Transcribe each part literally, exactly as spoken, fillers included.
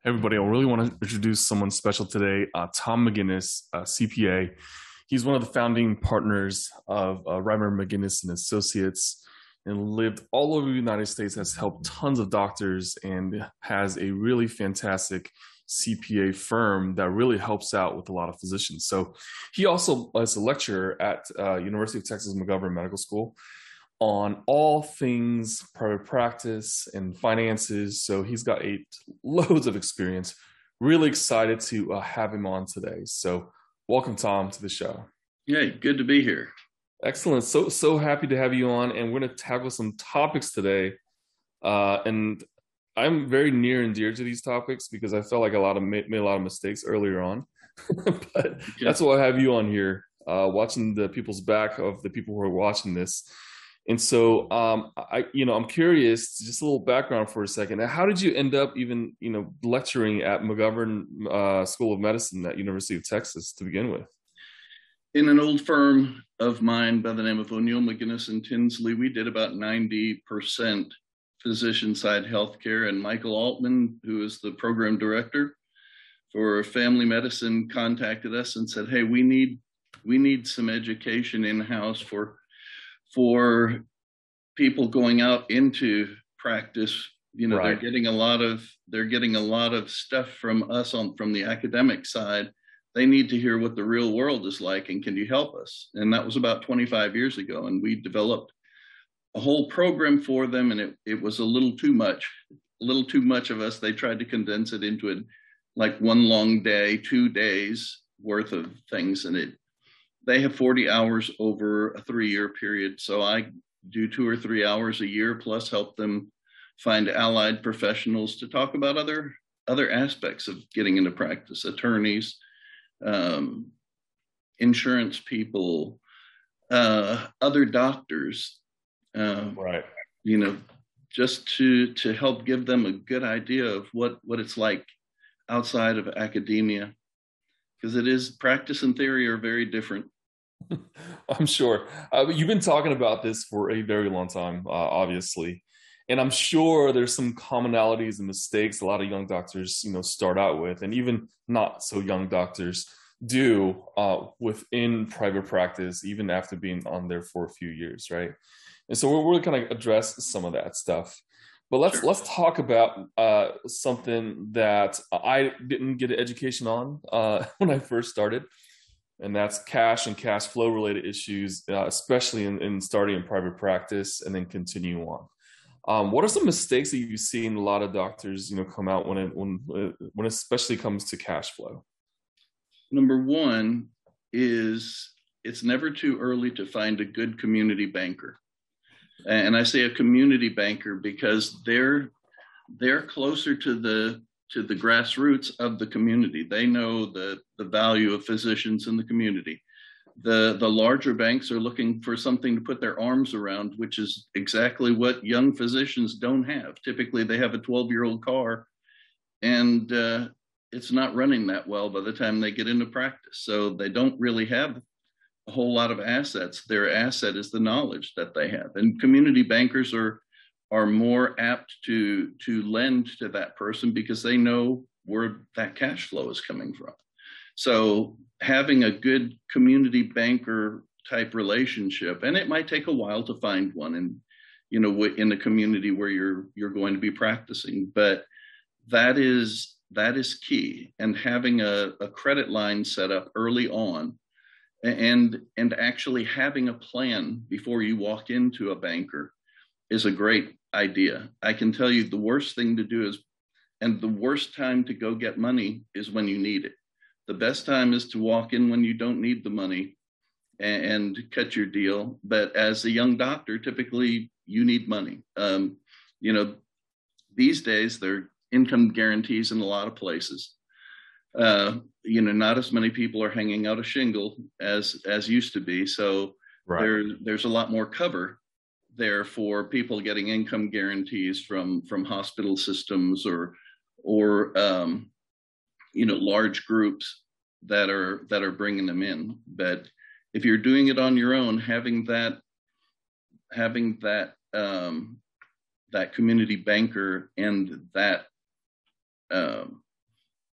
Everybody, I really want to introduce someone special today, uh, Tom McGinnis, uh, C P A. He's one of the founding partners of uh, Reimer McGinnis and Associates, and lived all over the United States. Has helped tons of doctors and has a really fantastic C P A firm that really helps out with a lot of physicians. So he also is a lecturer at uh, University of Texas McGovern Medical School on all things private practice and finances. So he's got eight loads of experience. Really excited to uh, have him on today. So welcome, Tom, to the show. Yeah, good to be here. Excellent. So so happy to have you on, and we're going to tackle some topics today. Uh, and I'm very near and dear to these topics because I felt like a lot of made, made a lot of mistakes earlier on. But Okay. that's why I have you on here, uh, watching the people's back of the people who are watching this. And so, um, I, you know, I'm curious, just a little background for a second. How did you end up even, you know, lecturing at McGovern uh, School of Medicine at University of Texas to begin with? In an old firm of mine by the name of O'Neill McGinnis and Tinsley, we did about ninety percent physician side healthcare. And Michael Altman, who is the program director for family medicine, contacted us and said, "Hey, we need we need some education in house for for people going out into practice. You know, they're Right. getting a lot of they're getting a lot of stuff from us on from the academic side. They need to hear what the real world is like, and can you help us?" And that was about twenty-five years ago, and we developed a whole program for them, and it, it was a little too much, a little too much of us. They tried to condense it into a, like one long day, two days worth of things, and it they have forty hours over a three year period. So I do two or three hours a year, plus help them find allied professionals to talk about other other aspects of getting into practice: attorneys, um, insurance people, uh, other doctors. Uh, Right. you know, just to to help give them a good idea of what what it's like outside of academia, because it is practice and theory are very different. I'm sure. Uh, you've been talking about this for a very long time, uh, obviously, and I'm sure there's some commonalities and mistakes a lot of young doctors, you know, start out with, and even not so young doctors do uh, within private practice, even after being on there for a few years, right? And so we're, we're going to address some of that stuff. But let's Sure. let's talk about uh, something that I didn't get an education on uh, when I first started, and that's cash and cash flow related issues, uh, especially in, in starting in private practice and then continue on. Um, what are some mistakes that you've seen a lot of doctors, you know, come out when it when when it especially comes to cash flow? Number one is it's never too early to find a good community banker. And I say a community banker because they're they're closer to the to the grassroots of the community. They know the the value of physicians in the community. The the larger banks are looking for something to put their arms around, which is exactly what young physicians don't have. Typically, they have a twelve year old car, and uh, it's not running that well by the time they get into practice. So they don't really have a whole lot of assets. Their asset is the knowledge that they have, and community bankers are are more apt to to lend to that person because they know where that cash flow is coming from. So having a good community banker type relationship, and it might take a while to find one, and you know, in the community where you're you're going to be practicing, but that is that is key. And having a, a credit line set up early on, and and actually having a plan before you walk into a banker is a great idea. I can tell you the worst thing to do is, and the worst time to go get money is when you need it. The best time is to walk in when you don't need the money and, and cut your deal. But as a young doctor, typically you need money. Um, you know, these days there are income guarantees in a lot of places. Uh, you know, not as many people are hanging out a shingle as as used to be. So Right. there there's a lot more cover there for people getting income guarantees from from hospital systems or or um, you know, large groups that are that are bringing them in. But if you're doing it on your own, having that having that um, that community banker and that um,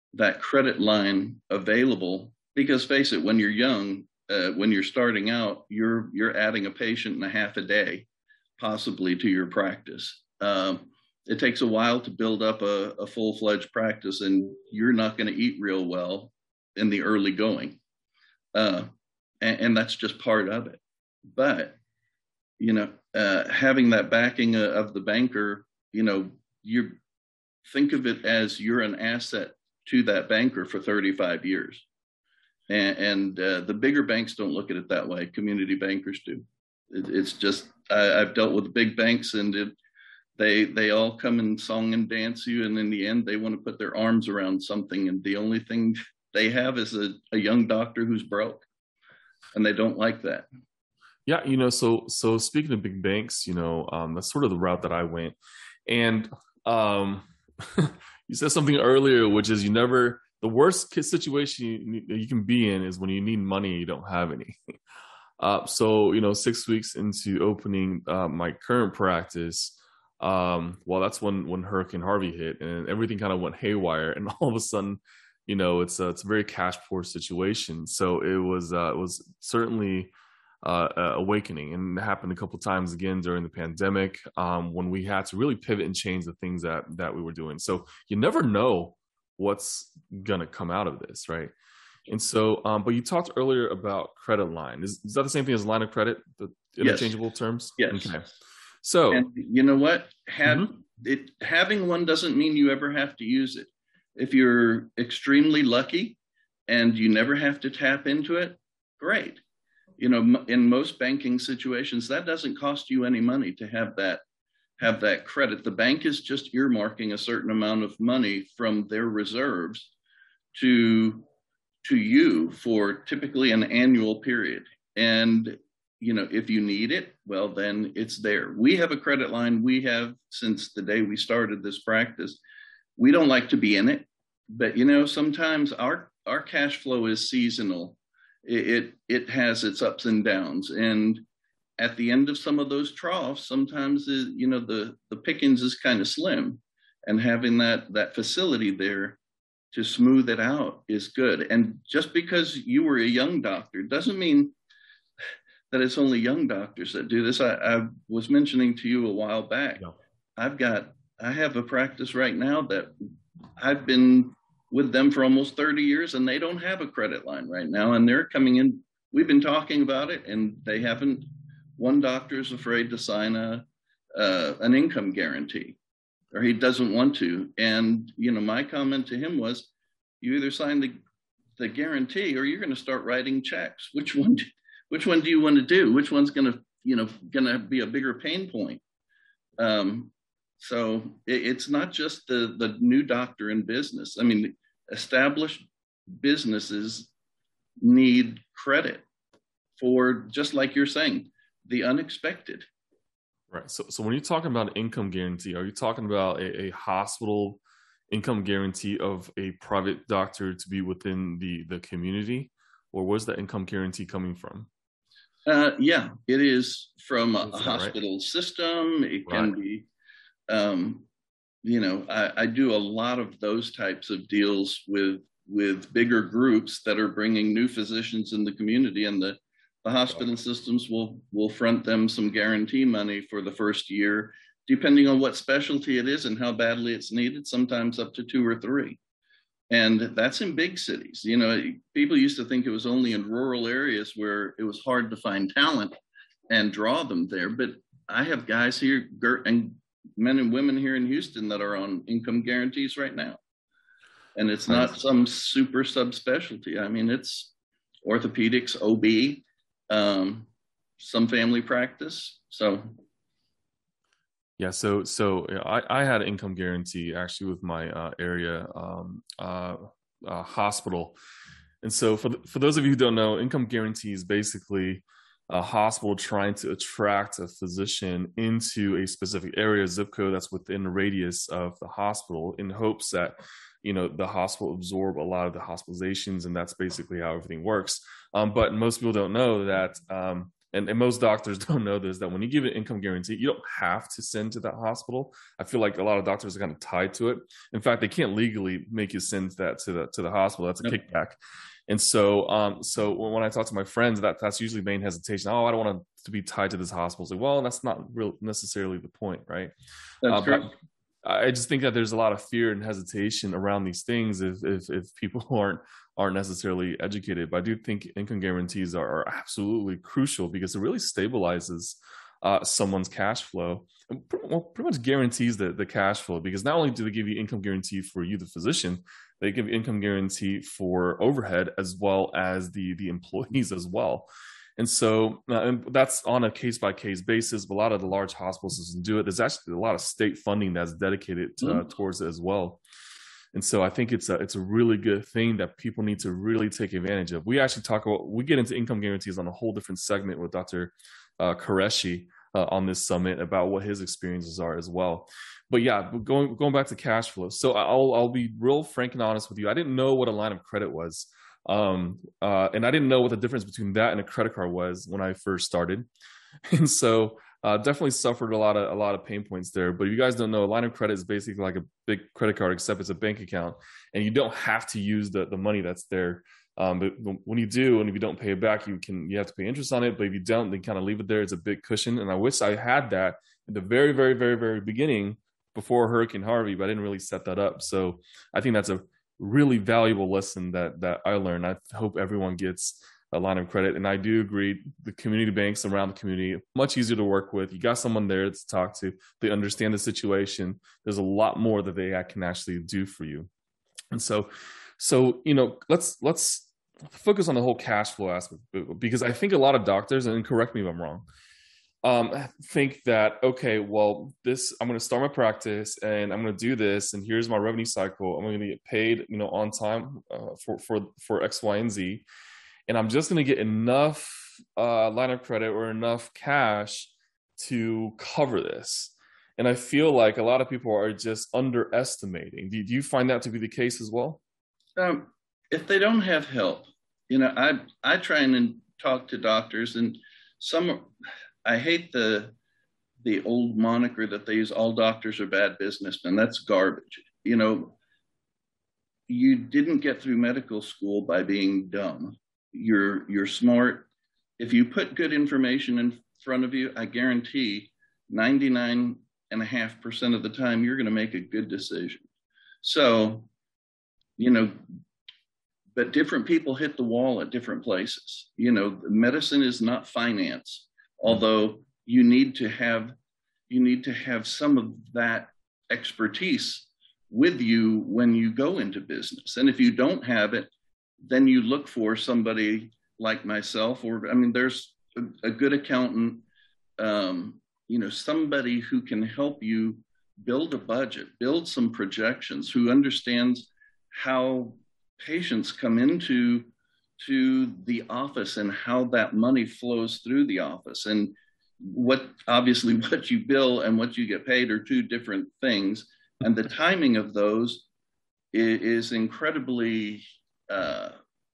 that credit line available, because face it, when you're young, uh, when you're starting out, you're you're adding a patient and a half a day, possibly, to your practice. Um, it takes a while to build up a, a full-fledged practice, and you're not going to eat real well in the early going. Uh, and, and that's just part of it. But, you know, uh, having that backing uh, of the banker, you know, you think of it as you're an asset to that banker for thirty-five years. And, and uh, the bigger banks don't look at it that way. Community bankers do. It, it's just, I, I've dealt with big banks, and it, they they all come and song and dance you. And in the end, they want to put their arms around something. And the only thing they have is a, a young doctor who's broke. And they don't like that. Yeah, you know, so so speaking of big banks, you know, um, that's sort of the route that I went. And um, you said something earlier, which is you never, the worst situation you, you can be in is when you need money and you don't have any. Uh, so, you know, six weeks into opening uh, my current practice, um, well, that's when, when Hurricane Harvey hit and everything kind of went haywire. And all of a sudden, you know, it's a, it's a very cash poor situation. So it was, uh, it was certainly uh, uh, awakening, and it happened a couple of times again during the pandemic, um, when we had to really pivot and change the things that, that we were doing. So you never know what's going to come out of this. Right. And so, um, but you talked earlier about credit line. Is, is that the same thing as line of credit, the interchangeable yes. terms? Yes. Okay. So, and you know what? Had mm-hmm. it having one doesn't mean you ever have to use it. If you're extremely lucky and you never have to tap into it, great. You know, in most banking situations, that doesn't cost you any money to have that have that credit. The bank is just earmarking a certain amount of money from their reserves to to you for typically an annual period. And, you know, if you need it, well, then it's there. We have a credit line we have since the day we started this practice. We don't like to be in it, but, you know, sometimes our, our cash flow is seasonal. It, it, it has its ups and downs. And at the end of some of those troughs, sometimes, it, you know, the, the pickings is kind of slim, and having that, that facility there to smooth it out is good. And just because you were a young doctor doesn't mean that it's only young doctors that do this. I, I was mentioning to you a while back, no. I've got, I have a practice right now that I've been with them for almost thirty years, and they don't have a credit line right now. And they're coming in, we've been talking about it, and they haven't, one doctor is afraid to sign a, uh, an income guarantee, or he doesn't want to. And, you know, my comment to him was, you either sign the, the guarantee or you're going to start writing checks. Which one, do, which one do you want to do? Which one's going to, you know, going to be a bigger pain point? Um, so it, it's not just the, the new doctor in business. I mean, established businesses need credit for, just like you're saying, the unexpected. Right. So, so when you're talking about income guarantee, are you talking about a, a hospital income guarantee of a private doctor to be within the, the community, or where's that income guarantee coming from? Uh, yeah, it is from a, a that, hospital right? system. It can Right. be, um, you know, I, I do a lot of those types of deals with with bigger groups that are bringing new physicians in the community, and the The hospital systems will will front them some guarantee money for the first year, depending on what specialty it is and how badly it's needed, sometimes up to two or three. And that's in big cities. You know, people used to think it was only in rural areas where it was hard to find talent and draw them there. But I have guys here, and men and women here in Houston, that are on income guarantees right now. And it's not some super subspecialty. I mean, it's orthopedics, O B, um, some family practice. So. Yeah, so so yeah, I, I had an income guarantee actually with my uh, area um, uh, uh, hospital, and so for the, for those of you who don't know, income guarantee is basically a hospital trying to attract a physician into a specific area, zip code that's within the radius of the hospital, in hopes that, you know, the hospital absorb a lot of the hospitalizations, and that's basically how everything works. Um, but most people don't know that. Um, and, and most doctors don't know this, that when you give an income guarantee, you don't have to send to that hospital. I feel like a lot of doctors are kind of tied to it. In fact, they can't legally make you send that to the to the hospital. That's a Yep. kickback. And so, um, so when I talk to my friends, that that's usually main hesitation. Oh, I don't want to be tied to this hospital. It's like, well, that's not real necessarily the point, right? That's Uh, but true. I just think that there's a lot of fear and hesitation around these things if if, if people aren't aren't necessarily educated. But I do think income guarantees are, are absolutely crucial because it really stabilizes uh, someone's cash flow and pretty, well, pretty much guarantees the, the cash flow, because not only do they give you income guarantee for you, the physician, they give you income guarantee for overhead as well as the the employees as well. And so uh, and that's on a case by case basis. But a lot of the large hospital systems do it. There's actually a lot of state funding that's dedicated to, uh, Mhm. towards it as well. And so I think it's a it's a really good thing that people need to really take advantage of. We actually talk about we get into income guarantees on a whole different segment with Doctor Uh, Qureshi uh, on this summit about what his experiences are as well. But yeah, going going back to cash flow. So I'll I'll be real frank and honest with you. I didn't know what a line of credit was, um, uh, and I didn't know what the difference between that and a credit card was when I first started. And so uh, definitely suffered a lot of a lot of pain points there. But if you guys don't know, a line of credit is basically like a big credit card, except it's a bank account, and you don't have to use the the money that's there. Um, but when you do, and if you don't pay it back, you can you have to pay interest on it. But if you don't, then kind of leave it there. It's a big cushion. And I wish I had that at the very, very, very, very beginning before Hurricane Harvey, but I didn't really set that up. So I think that's a really valuable lesson that that I learned. I hope everyone gets a line of credit. And I do agree, the community banks around the community, much easier to work with. You got someone there to talk to. They understand the situation. There's a lot more that they can actually do for you. And so, so you know, let's let's focus on the whole cash flow aspect, because I think a lot of doctors, and correct me if I'm wrong, um, think that, okay, well, this, I'm going to start my practice and I'm going to do this, and here's my revenue cycle. I'm going to get paid, you know, on time uh, for for for X, Y, and Z, and I'm just going to get enough uh, line of credit or enough cash to cover this. And I feel like a lot of people are just underestimating. Do, do you find that to be the case as well? Um, if they don't have help, you know, I I try and talk to doctors, and some, I hate the the old moniker that they use, all doctors are bad businessmen. That's garbage. You know, you didn't get through medical school by being dumb. You're you're smart. If you put good information in front of you, I guarantee ninety-nine and a half percent of the time you're going to make a good decision. So, you know, but different people hit the wall at different places. You know, medicine is not finance, although you need to have you need to have some of that expertise with you when you go into business. And if you don't have it, then you look for somebody like myself, or I mean, there's a, a good accountant, um, you know, somebody who can help you build a budget, build some projections, who understands how patients come into to the office and how that money flows through the office. And what, obviously what you bill and what you get paid are two different things, and the timing of those is, is incredibly uh,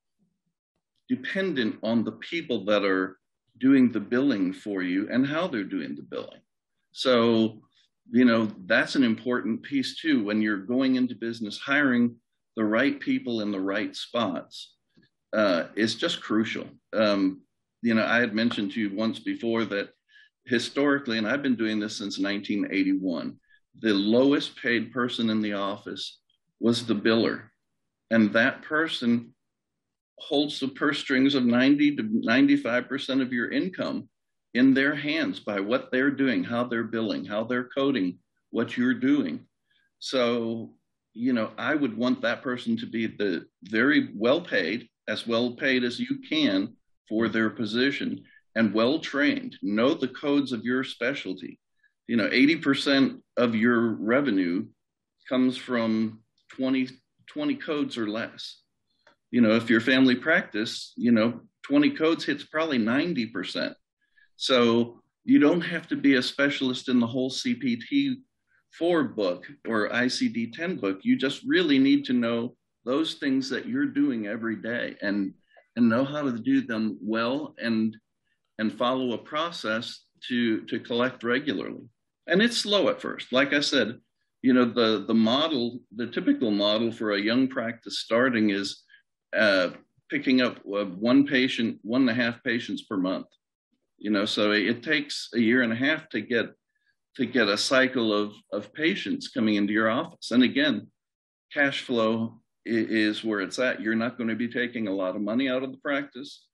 dependent on the people that are doing the billing for you and how they're doing the billing. So, you know, that's an important piece too when you're going into business. Hiring the right people in the right spots uh, is just crucial. Um, you know, I had mentioned to you once before that historically, and I've been doing this since nineteen eighty-one, the lowest paid person in the office was the biller. And that person holds the purse strings of ninety to ninety-five percent of your income in their hands by what they're doing, how they're billing, how they're coding what you're doing. So, you know, I would want that person to be the very well paid, as well paid as you can for their position, and well trained, know the codes of your specialty. You know, eighty percent of your revenue comes from twenty, twenty codes or less. You know, if your family practice, you know, twenty codes hits probably ninety percent. So you don't have to be a specialist in the whole C P T four book or I C D ten book. You just really need to know those things that you're doing every day, and and know how to do them well, and and follow a process to, to collect regularly. And it's slow at first. Like I said, you know, the, the model, the typical model for a young practice starting is uh, picking up uh, one patient, one and a half patients per month. You know, so it takes a year and a half to get to get a cycle of, of patients coming into your office. And again, cash flow is where it's at. You're not going to be taking a lot of money out of the practice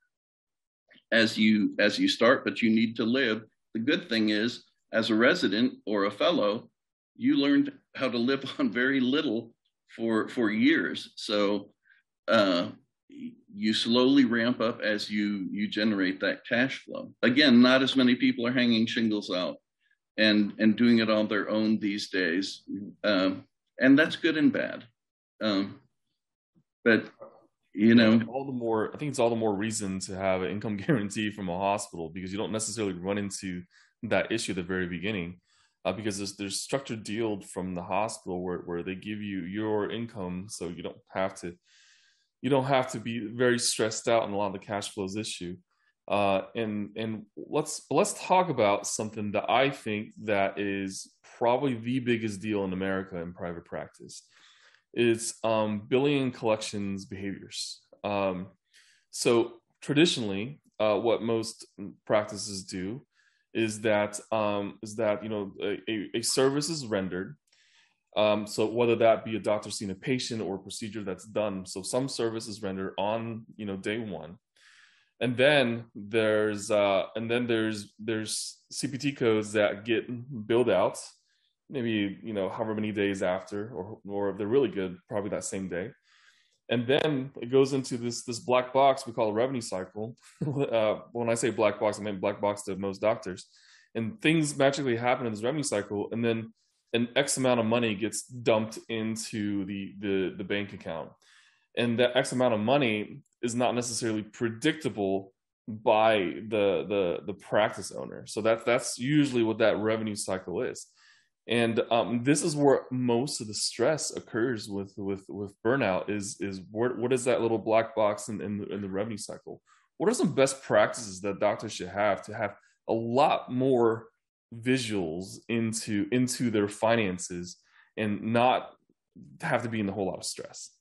as you as you start, but you need to live. The good thing is, as a resident or a fellow, you learned how to live on very little for for years. So uh, you slowly ramp up as you you generate that cash flow. Again, not as many people are hanging shingles out and and doing it on their own these days, um, and that's good and bad. Um, but you know, all the more I think it's all the more reason to have an income guarantee from a hospital, because you don't necessarily run into that issue at the very beginning, uh, because there's there's structured deal from the hospital where where they give you your income, so you don't have to you don't have to be very stressed out on a lot of the cash flows issue. Uh, and and let's let's talk about something that I think that is probably the biggest deal in America in private practice. It's um, billing and collections behaviors. Um, so traditionally, uh, what most practices do is that um, is that you know a, a service is rendered. Um, so whether that be a doctor seeing a patient or a procedure that's done, so some service is rendered on you know day one, and then there's uh, and then there's there's C P T codes that get billed out, maybe you know however many days after, or or if they're really good, probably that same day, and then it goes into this this black box we call a revenue cycle. uh, when I say black box, I mean black box to most doctors, and things magically happen in this revenue cycle, and then an X amount of money gets dumped into the, the, the bank account. And that X amount of money is not necessarily predictable by the, the, the practice owner. So that, that's usually what that revenue cycle is. And um, this is where most of the stress occurs with, with, with burnout is, is what, what is that little black box in, in, the, in the revenue cycle? What are some best practices that doctors should have to have a lot more visuals into into their finances and not have to be in a whole lot of stress?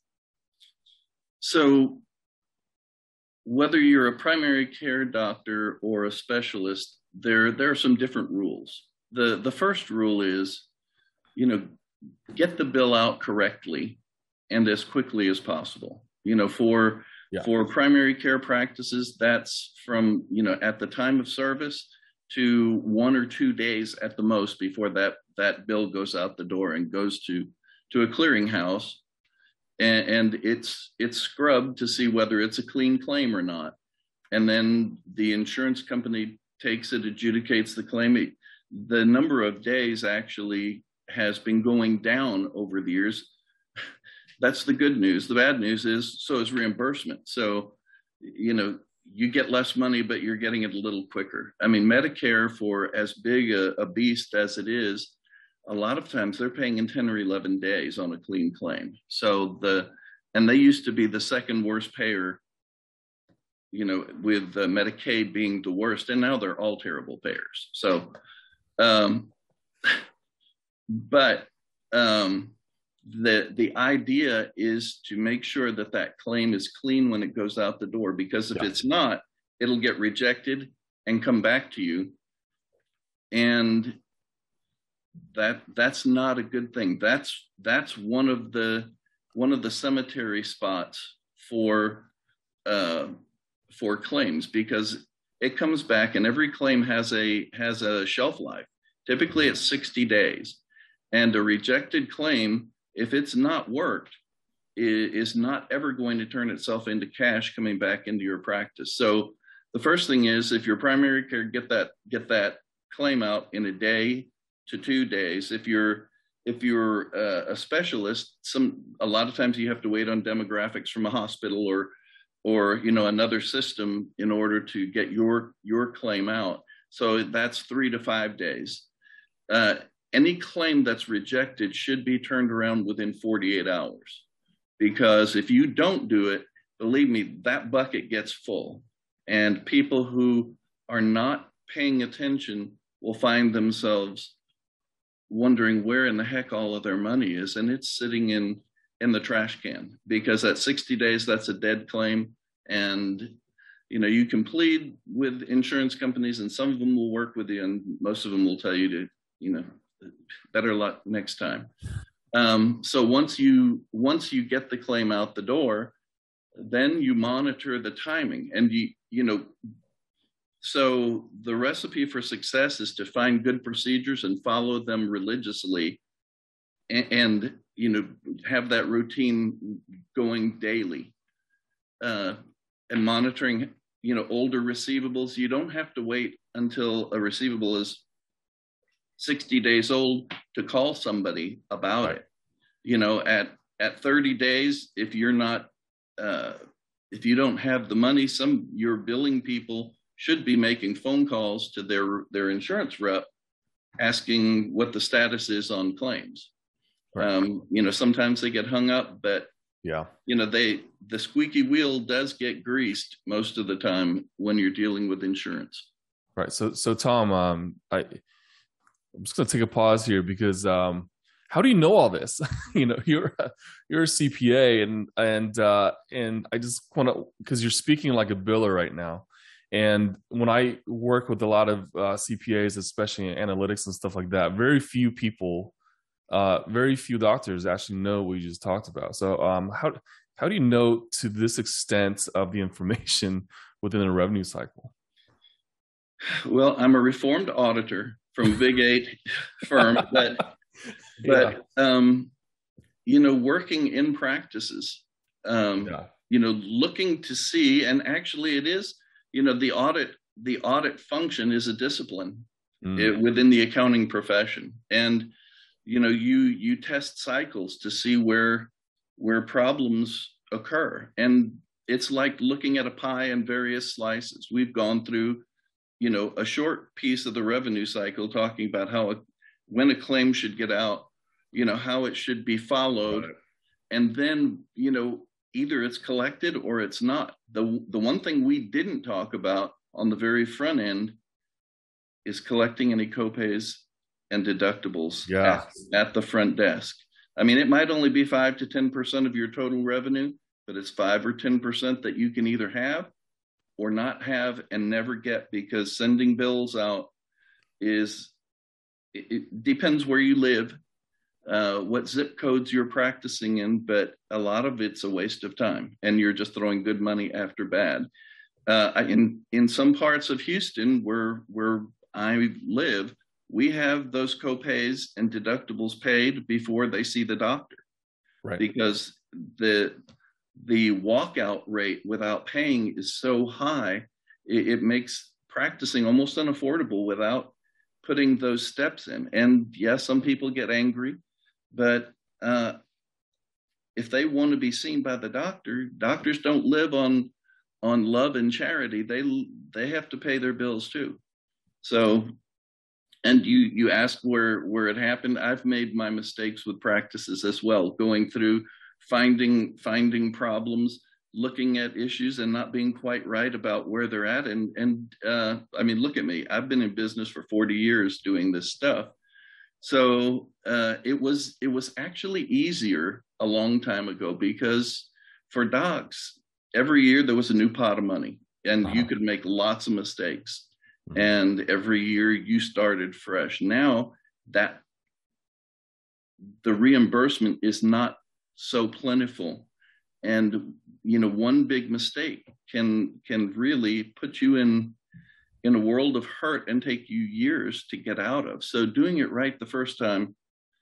So whether you're a primary care doctor or a specialist, there there are some different rules. The the first rule is, you know, get the bill out correctly and as quickly as possible. You know, for yeah. for primary care practices, that's from, you know, at the time of service to one or two days at the most before that, that bill goes out the door and goes to, to a clearinghouse. And, and it's, it's scrubbed to see whether it's a clean claim or not. And then the insurance company takes it, adjudicates the claim. The number of days actually has been going down over the years. That's the good news. The bad news is, so is reimbursement. So, you know, you get less money, but you're getting it a little quicker. I mean, Medicare, for as big a, a beast as it is, a lot of times they're paying in ten or eleven days on a clean claim. So the, and they used to be the second worst payer, you know, with uh, Medicaid being the worst, and now they're all terrible payers. So, um, but um, the the idea is to make sure that that claim is clean when it goes out the door, because if yeah. it's not, it'll get rejected and come back to you, and that that's not a good thing. That's that's one of the one of the cemetery spots for uh, for claims, because it comes back, and every claim has a has a shelf life. Typically, it's sixty days, and a rejected claim, if it's not worked, is not ever going to turn itself into cash coming back into your practice. So the first thing is, if you're primary care, get that get that claim out in a day to two days. If you're if you're a, a specialist, some a lot of times you have to wait on demographics from a hospital or or you know another system in order to get your your claim out. So that's three to five days. Uh, Any claim that's rejected should be turned around within forty-eight hours, because if you don't do it, believe me, that bucket gets full. And people who are not paying attention will find themselves wondering where in the heck all of their money is, and it's sitting in in the trash can, because at sixty days, that's a dead claim. And you know, you can plead with insurance companies, and some of them will work with you, and most of them will tell you to, you know, better luck next time. Um, so once you once you get the claim out the door, then you monitor the timing, and you you know. So the recipe for success is to find good procedures and follow them religiously, and, and you know, have that routine going daily, uh, and monitoring, you know, older receivables. You don't have to wait until a receivable is sixty days old to call somebody about right. it. You know, at at thirty days, if you're not, uh, if you don't have the money, some your billing people should be making phone calls to their their insurance rep, asking what the status is on claims. Right. Um, you know, sometimes they get hung up, but yeah, you know, they the squeaky wheel does get greased most of the time when you're dealing with insurance. Right. So, so Tom, um, I, I'm just going to take a pause here, because um, how do you know all this? you know, you're a, you're a C P A, and and uh, and I just want to, because you're speaking like a biller right now. And when I work with a lot of uh, C P As, especially in analytics and stuff like that, very few people, uh, very few doctors actually know what you just talked about. So um, how how do you know to this extent of the information within a revenue cycle? Well, I'm a reformed auditor from Big Eight firm, but but yeah. um, you know, working in practices, um, yeah. you know, looking to see, and actually, it is. You know, the audit, the audit function is a discipline mm. it, within the accounting profession. And, you know, you, you test cycles to see where, where problems occur. And it's like looking at a pie in various slices. We've gone through, you know, a short piece of the revenue cycle, talking about how, a, when a claim should get out, you know, how it should be followed. Right. And then, you know, either it's collected or it's not. The the one thing we didn't talk about on the very front end is collecting any copays and deductibles yeah. at, at the front desk. I mean, it might only be five to ten percent of your total revenue, but it's five or ten percent that you can either have or not have and never get, because sending bills out is, it, it depends where you live. Uh, what zip codes you're practicing in, but a lot of it's a waste of time, and you're just throwing good money after bad. Uh, in in some parts of Houston, where where I live, we have those copays and deductibles paid before they see the doctor, right? Because the the walkout rate without paying is so high, it, it makes practicing almost unaffordable without putting those steps in. And yes, yeah, some people get angry. But uh, if they want to be seen by the doctor, doctors don't live on on love and charity. They they have to pay their bills too. So, and you you ask where where it happened. I've made my mistakes with practices as well, going through finding finding problems, looking at issues, and not being quite right about where they're at. And and uh, I mean, look at me. I've been in business for forty years doing this stuff. So uh, it was it was actually easier a long time ago, because for docs, every year there was a new pot of money, and uh-huh. you could make lots of mistakes. Mm-hmm. And every year you started fresh. Now that the reimbursement is not so plentiful, and you know, one big mistake can can really put you in in a world of hurt and take you years to get out of. So doing it right the first time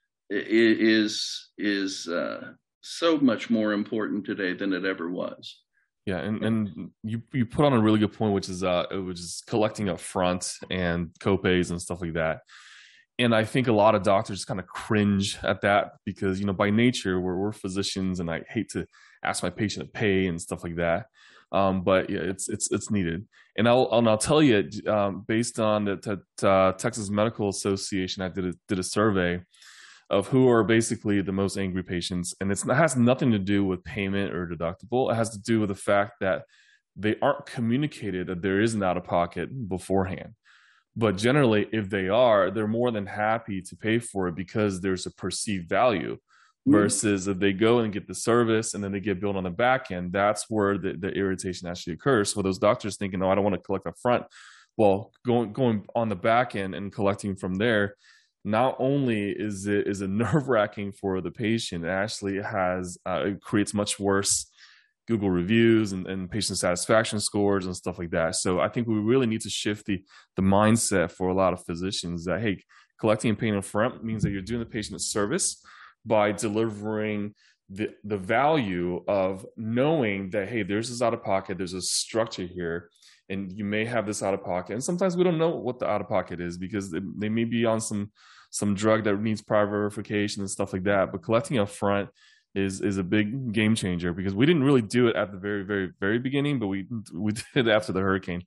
is is uh, so much more important today than it ever was. Yeah, and, and you you put on a really good point, which is uh which is collecting up front and copays and stuff like that. And I think a lot of doctors kind of cringe at that, because you know, by nature we're we're physicians, and I hate to ask my patient to pay and stuff like that. Um, but yeah, it's it's it's needed. And I'll and I'll tell you, um, based on the t- uh, Texas Medical Association, I did a, did a survey of who are basically the most angry patients, and it's, it has nothing to do with payment or deductible. It has to do with the fact that they aren't communicated that there is an out-of-pocket beforehand. But generally, if they are, they're more than happy to pay for it because there's a perceived value. Versus if they go and get the service and then they get billed on the back end, that's where the, the irritation actually occurs. So those doctors thinking, "Oh, I don't want to collect up front." Well, going going on the back end and collecting from there, not only is it is it nerve wracking for the patient, it actually has uh, it creates much worse Google reviews and, and patient satisfaction scores and stuff like that. So I think we really need to shift the the mindset for a lot of physicians that, hey, collecting and paying up front means that you're doing the patient a service by delivering the the value of knowing that, hey, there's this out of pocket, there's a structure here, and you may have this out of pocket. And sometimes we don't know what the out of pocket is because they, they may be on some some drug that needs prior verification and stuff like that. But collecting up front is is a big game changer because we didn't really do it at the very, very, very beginning, but we we did it after the hurricane.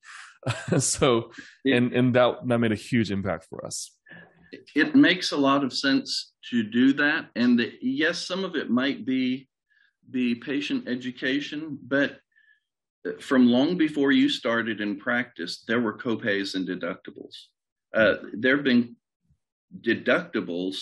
so and and that that made a huge impact for us. It makes a lot of sense to do that. And yes, some of it might be be patient education, but from long before you started in practice, there were copays and deductibles. Uh, there have been deductibles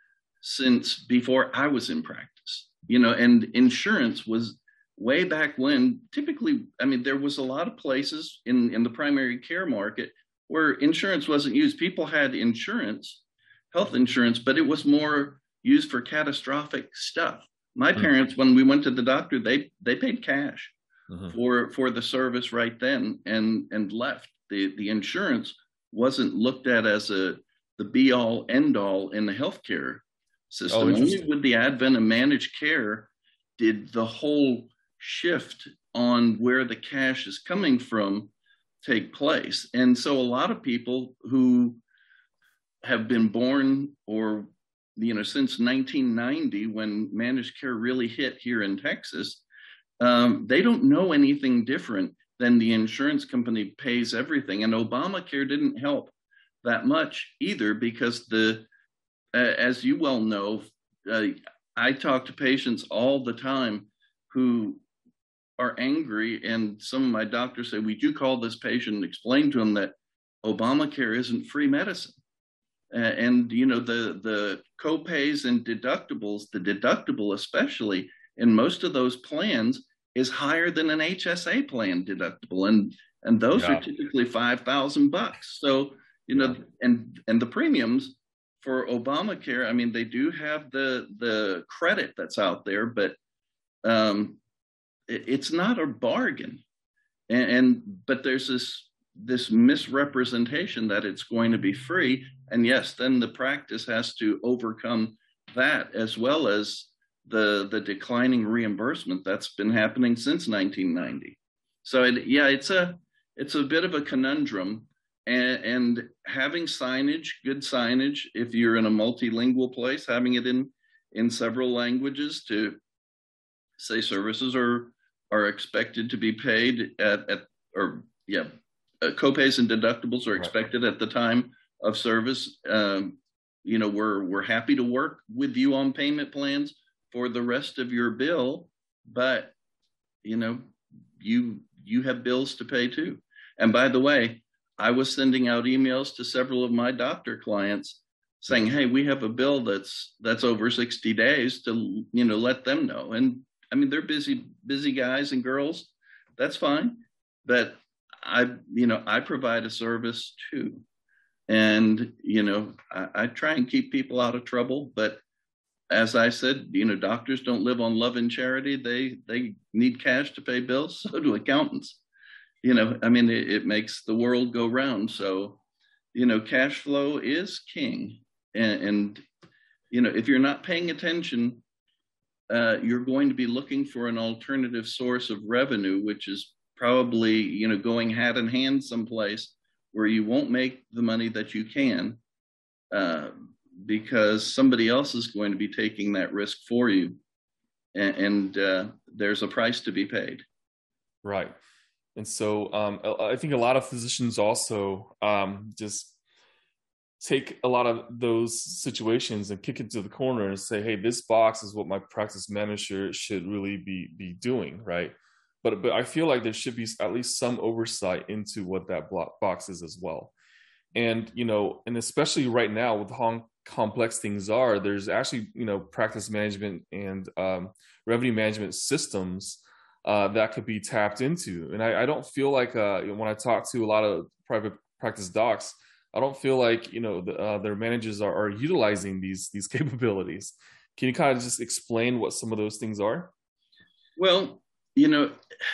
since before I was in practice, you know, and insurance was way back when. Typically, I mean, there was a lot of places in, in the primary care market where insurance wasn't used. People had insurance, health insurance, but it was more used for catastrophic stuff. My mm-hmm. parents, when we went to the doctor, they they paid cash mm-hmm. for for the service right then and and left. The the insurance wasn't looked at as a the be all end all in the healthcare system. Oh, only with the advent of managed care did the whole shift on where the cash is coming from take place. And so a lot of people who have been born or, you know, since nineteen ninety, when managed care really hit here in Texas, um, they don't know anything different than the insurance company pays everything. And Obamacare didn't help that much either because the, uh, as you well know, uh, I talk to patients all the time who are angry, and some of my doctors say, "We do call this patient and explain to them that Obamacare isn't free medicine." Uh, and, you know, the, the copays and deductibles, the deductible especially in most of those plans is higher than an H S A plan deductible. And, and those yeah. are typically five thousand bucks. So, you know, yeah. and, and the premiums for Obamacare, I mean, they do have the, the credit that's out there, but um, it, it's not a bargain. And, and, but there's this, this misrepresentation that it's going to be free. And yes, then the practice has to overcome that, as well as the the declining reimbursement that's been happening since nineteen ninety. So it, yeah, it's a it's a bit of a conundrum, and, and having signage, good signage, if you're in a multilingual place, having it in in several languages to say services are are expected to be paid at, at or yeah. Uh, copays and deductibles are expected at the time of service. Um, you know, we're we're happy to work with you on payment plans for the rest of your bill, but you know, you you have bills to pay too. And by the way, I was sending out emails to several of my doctor clients saying, "Hey, we have a bill that's that's over sixty days," to, you know, let them know. And I mean, they're busy busy guys and girls. That's fine, but I, you know, I provide a service too. And, you know, I, I try and keep people out of trouble. But as I said, you know, doctors don't live on love and charity. They they need cash to pay bills. So do accountants. You know, I mean, it, it makes the world go round. So, you know, cash flow is king. And, and you know, if you're not paying attention, uh, you're going to be looking for an alternative source of revenue, which is probably, you know, going hand in hand someplace where you won't make the money that you can uh, because somebody else is going to be taking that risk for you. And, and uh, there's a price to be paid. Right. And so um, I think a lot of physicians also um, just take a lot of those situations and kick it to the corner and say, hey, this box is what my practice manager should really be be doing, right? but but I feel like there should be at least some oversight into what that block box is as well. And you know, and especially right now with how complex things are, there's actually, you know, practice management and um, revenue management systems uh, that could be tapped into. And I, I don't feel like uh, when I talk to a lot of private practice docs, I don't feel like, you know, the, uh, their managers are, are utilizing these these capabilities. Can you kind of just explain what some of those things are? Well, you know,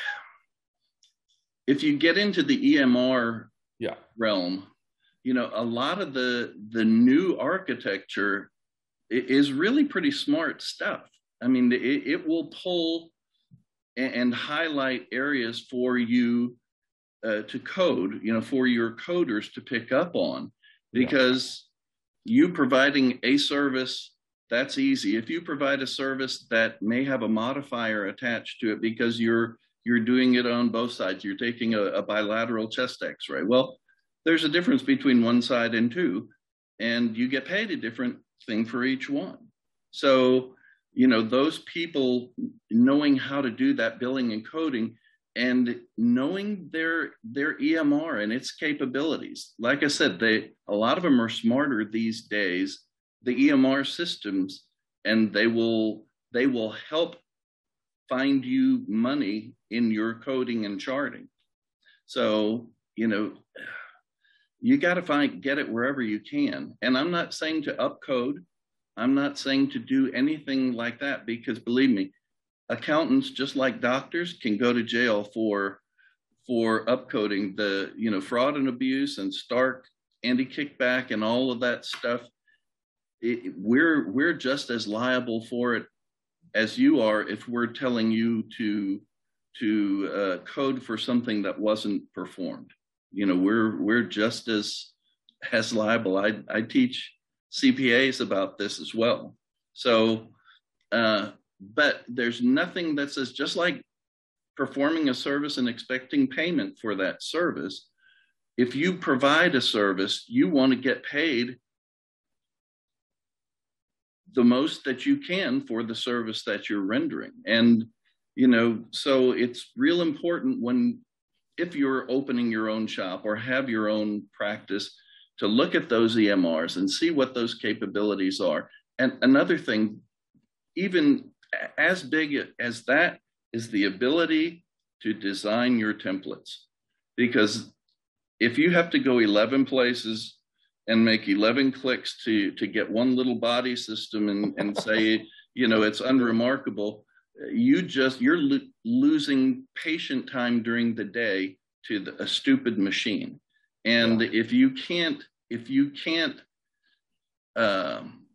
if you get into the E M R Yeah. realm, you know, a lot of the the new architecture is really pretty smart stuff. I mean, it, it will pull and, and highlight areas for you uh, to code, you know, for your coders to pick up on, because yeah. you providing a service, that's easy. If you provide a service that may have a modifier attached to it because you're you're doing it on both sides, you're taking a, a bilateral chest X-ray. Well, there's a difference between one side and two, and you get paid a different thing for each one. So, you know, those people knowing how to do that billing and coding and knowing their their E M R and its capabilities. Like I said, they a lot of them are smarter these days, the E M R systems, and they will they will help find you money in your coding and charting. So, you know, you got to find, get it wherever you can. And I'm not saying to upcode. I'm not saying to do anything like that, because believe me, accountants, just like doctors, can go to jail for, for upcoding. The, you know, fraud and abuse and Stark anti-kickback and all of that stuff. It, we're, we're just as liable for it as you are if we're telling you to, to uh, code for something that wasn't performed. You know, we're we're just as as liable. I I teach C P As about this as well. So, uh, but there's nothing that says, just like performing a service and expecting payment for that service, if you provide a service, you want to get paid the most that you can for the service that you're rendering. And, you know, so it's real important when, if you're opening your own shop or have your own practice, to look at those E M Rs and see what those capabilities are. And another thing, even as big as that, is the ability to design your templates. Because if you have to go eleven places and make eleven clicks to, to get one little body system and, and say, you know, it's unremarkable, you just, you're lo- losing patient time during the day to the, a stupid machine. And yeah. if you can't, if you can't um,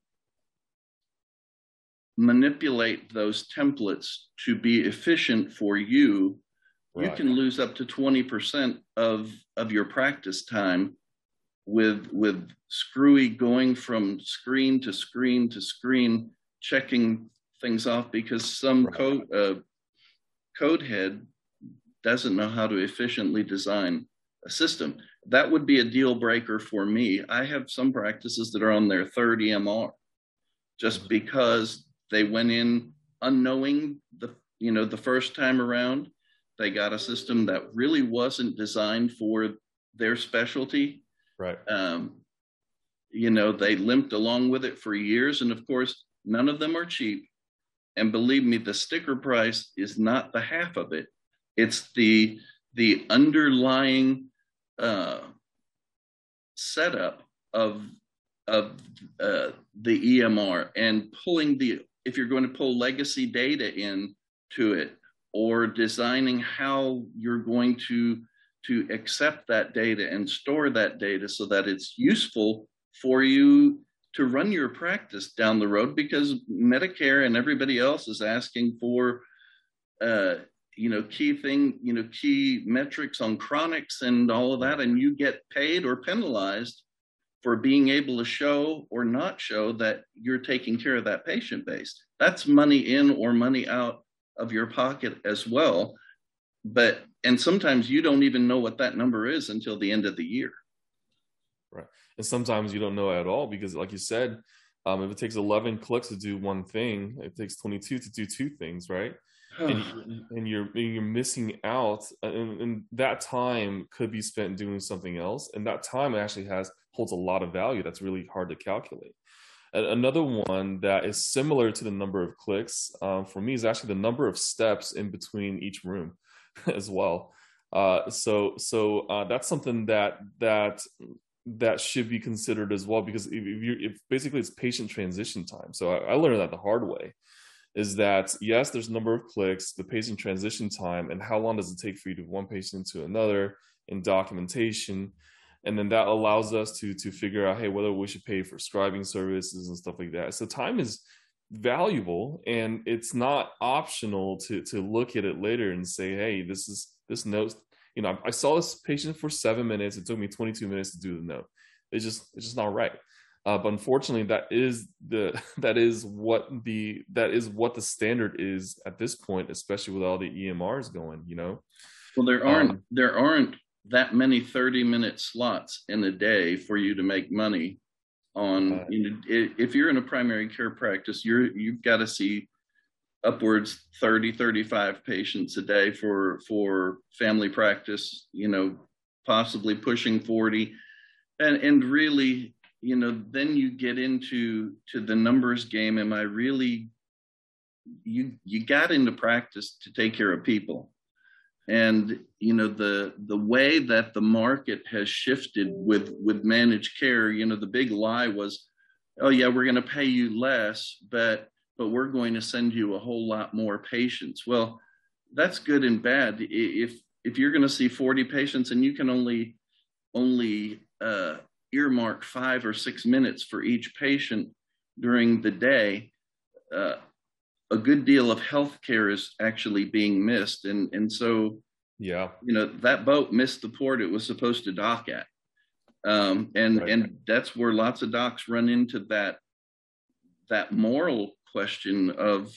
manipulate those templates to be efficient for you, right. you can lose up to twenty percent of, of your practice time with, with screwy going from screen to screen to screen, checking things off because some right. code uh, code head doesn't know how to efficiently design a system. That would be a deal breaker for me. I have some practices that are on their third E M R just mm-hmm. because they went in unknowing the, you know, the first time around. They got a system that really wasn't designed for their specialty. Right. Um, you know, they limped along with it for years. And of course, none of them are cheap. And believe me, the sticker price is not the half of it. It's the the underlying uh, setup of of uh, the E M R and pulling the, if you're going to pull legacy data in to it, or designing how you're going to to accept that data and store that data so that it's useful for you to run your practice down the road, because Medicare and everybody else is asking for, uh, you know, key thing, you know, key metrics on chronics and all of that. And you get paid or penalized for being able to show or not show that you're taking care of that patient base. That's money in or money out of your pocket as well. But, and sometimes you don't even know what that number is until the end of the year. Right. And sometimes you don't know at all, because like you said, um, if it takes eleven clicks to do one thing, it takes twenty-two to do two things, right? and you, and you're you're missing out, and, and that time could be spent doing something else, and that time actually has holds a lot of value that's really hard to calculate. Another one that is similar to the number of clicks, um, for me, is actually the number of steps in between each room as well. Uh, so so uh, that's something that that that should be considered as well, because if, if you if basically it's patient transition time. So I, I learned that the hard way, is that yes, there's a number of clicks, the patient transition time, and how long does it take for you to one patient to another in documentation. And then that allows us to to figure out, hey, whether we should pay for scribing services and stuff like that. So time is valuable, and it's not optional to to look at it later and say, hey, this is this note, you know, I saw this patient for seven minutes. It took me twenty-two minutes to do the note. It's just it's just not right. Uh, but unfortunately, that is the that is what the that is what the standard is at this point, especially with all the E M Rs going. You know, well, there aren't um, there aren't that many thirty minute slots in a day for you to make money on. Uh, you know, if you're in a primary care practice, you're you've got to see upwards thirty, thirty-five patients a day for for family practice, you know, possibly pushing forty. And and really, you know, then you get into to the numbers game. Am I really, you you got into practice to take care of people. And, you know, the the way that the market has shifted with with managed care, you know, the big lie was, oh yeah, we're going to pay you less, but but we're going to send you a whole lot more patients. Well, that's good and bad. If if you're going to see forty patients and you can only only uh, earmark five or six minutes for each patient during the day, uh, a good deal of healthcare is actually being missed. And, and so, yeah, you know, that boat missed the port it was supposed to dock at. Um, and, right. and that's where lots of docs run into that, that moral question of,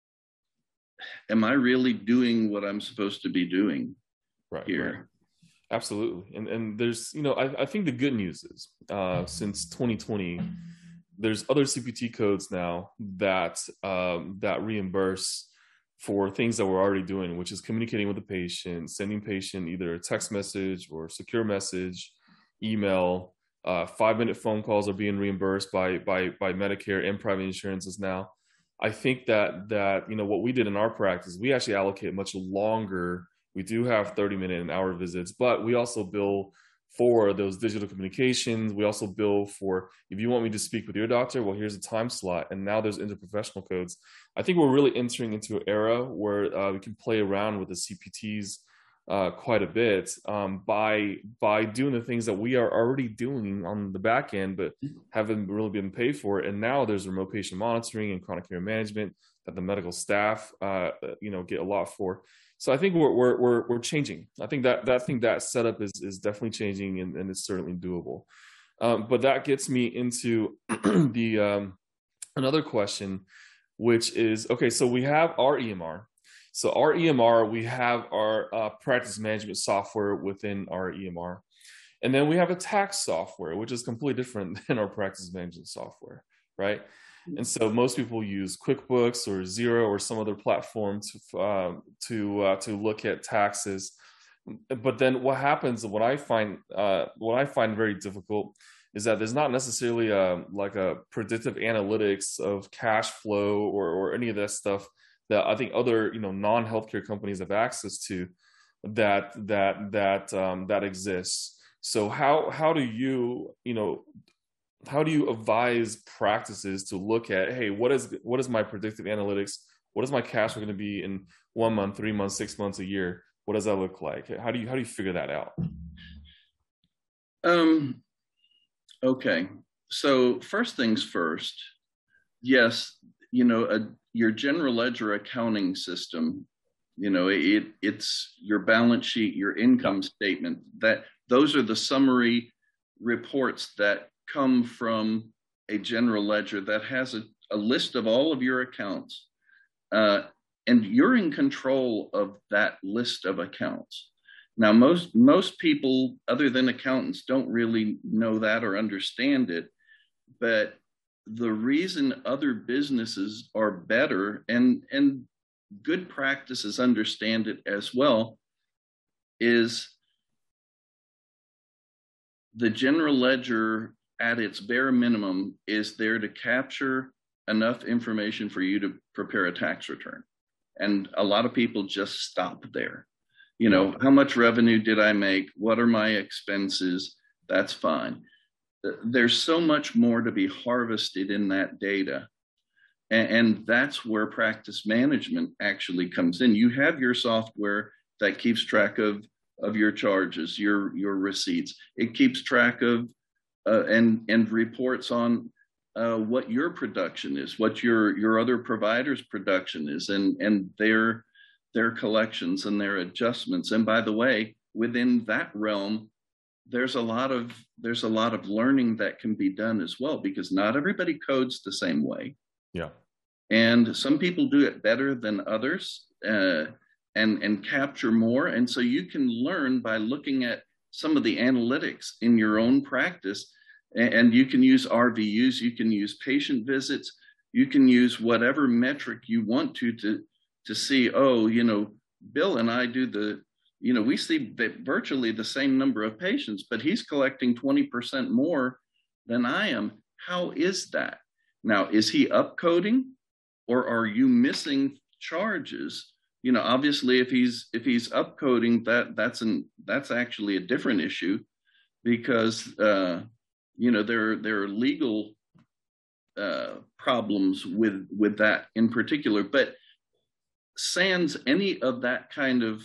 am I really doing what I'm supposed to be doing right, here? Right. Absolutely. And, and there's, you know, I, I think the good news is uh, since twenty twenty, there's other C P T codes now that um, that reimburse for things that we're already doing, which is communicating with the patient, sending patient either a text message or secure message, email. Uh, five-minute phone calls are being reimbursed by by by Medicare and private insurances now. I think that that you know what we did in our practice, we actually allocate much longer. We do have thirty-minute and hour visits, but we also bill for those digital communications. We also bill for, if you want me to speak with your doctor, well, here's a time slot. And now there's interprofessional codes. I think we're really entering into an era where uh, we can play around with the C P Ts uh, quite a bit um, by by doing the things that we are already doing on the back end, but haven't really been paid for. And now there's remote patient monitoring and chronic care management that the medical staff, uh, you know, get a lot for. So I think we're we're we're, we're changing. I think that that thing that setup is is definitely changing, and, and it's certainly doable. Um, but that gets me into the um, another question, which is, okay, so we have our E M R. So our E M R, we have our uh, practice management software within our E M R, and then we have a tax software, which is completely different than our practice management software, right? And so most people use QuickBooks or Xero or some other platform to uh, to uh, to look at taxes. But then what happens? What I find uh, what I find very difficult is that there's not necessarily a, like a predictive analytics of cash flow or or any of that stuff that I think other you know non-healthcare companies have access to that that that um, that exists. So how how do you you know how do you advise practices to look at, hey, what is what is my predictive analytics? What is my cash flow going to be in one month, three months, six months, a year? What does that look like? How do you how do you figure that out? Um. Okay. So first things first. Yes, you know, a, your general ledger accounting system. You know, it it's your balance sheet, your income statement. That those are the summary reports that come from a general ledger that has a, a list of all of your accounts. Uh, and you're in control of that list of accounts. Now, most, most people, other than accountants, don't really know that or understand it. But the reason other businesses are better, and, and good practices understand it as well, is the general ledger at its bare minimum is there to capture enough information for you to prepare a tax return. And a lot of people just stop there. You know, how much revenue did I make? What are my expenses? That's fine. There's so much more to be harvested in that data. And that's where practice management actually comes in. You have your software that keeps track of, of your charges, your, your receipts. It keeps track of uh, and, and reports on uh, what your production is, what your, your other providers' production is, and, and their, their collections and their adjustments. And by the way, within that realm, there's a lot of there's a lot of learning that can be done as well, because not everybody codes the same way. Yeah. And some people do it better than others, uh, and, and capture more. And so you can learn by looking at some of the analytics in your own practice, and, and you can use R V Us, you can use patient visits, you can use whatever metric you want to, to, to see, oh, you know, Bill and I do the, you know, we see virtually the same number of patients, but he's collecting twenty percent more than I am. How is that? Now, is he upcoding, or are you missing charges? You know, obviously, if he's if he's upcoding, that that's an that's actually a different issue, because uh, you know there there are legal uh, problems with with that in particular. But sans any of that kind of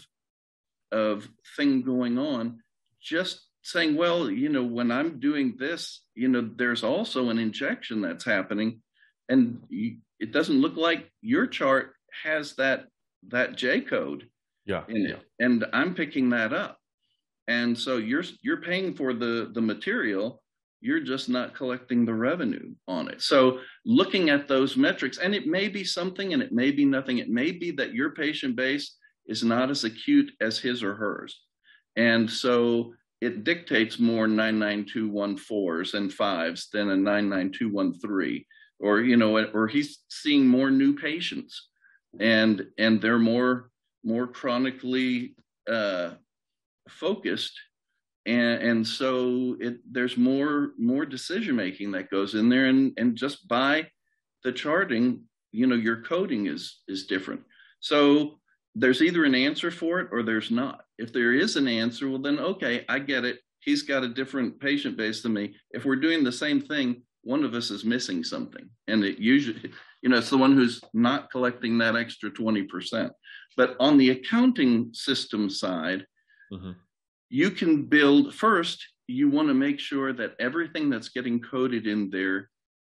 of thing going on, just saying, well, you know, when I'm doing this, you know, there's also an injection that's happening, and it doesn't look like your chart has that that J code yeah, in yeah. it, and I'm picking that up. And so you're you're paying for the the material, you're just not collecting the revenue on it. So looking at those metrics, and it may be something and it may be nothing. It may be that your patient base is not as acute as his or hers. And so it dictates more nine nine two one fours and fives than a nine nine two one three, or, you know, or he's seeing more new patients, and, and they're more, more chronically uh, focused. And, and so it, there's more, more decision-making that goes in there, and, and just by the charting, you know, your coding is, is different. So there's either an answer for it or there's not. If there is an answer, well then, okay, I get it. He's got a different patient base than me. If we're doing the same thing, one of us is missing something. And it usually, you know, it's the one who's not collecting that extra twenty percent. But on the accounting system side, mm-hmm. you can build, first, you want to make sure that everything that's getting coded in there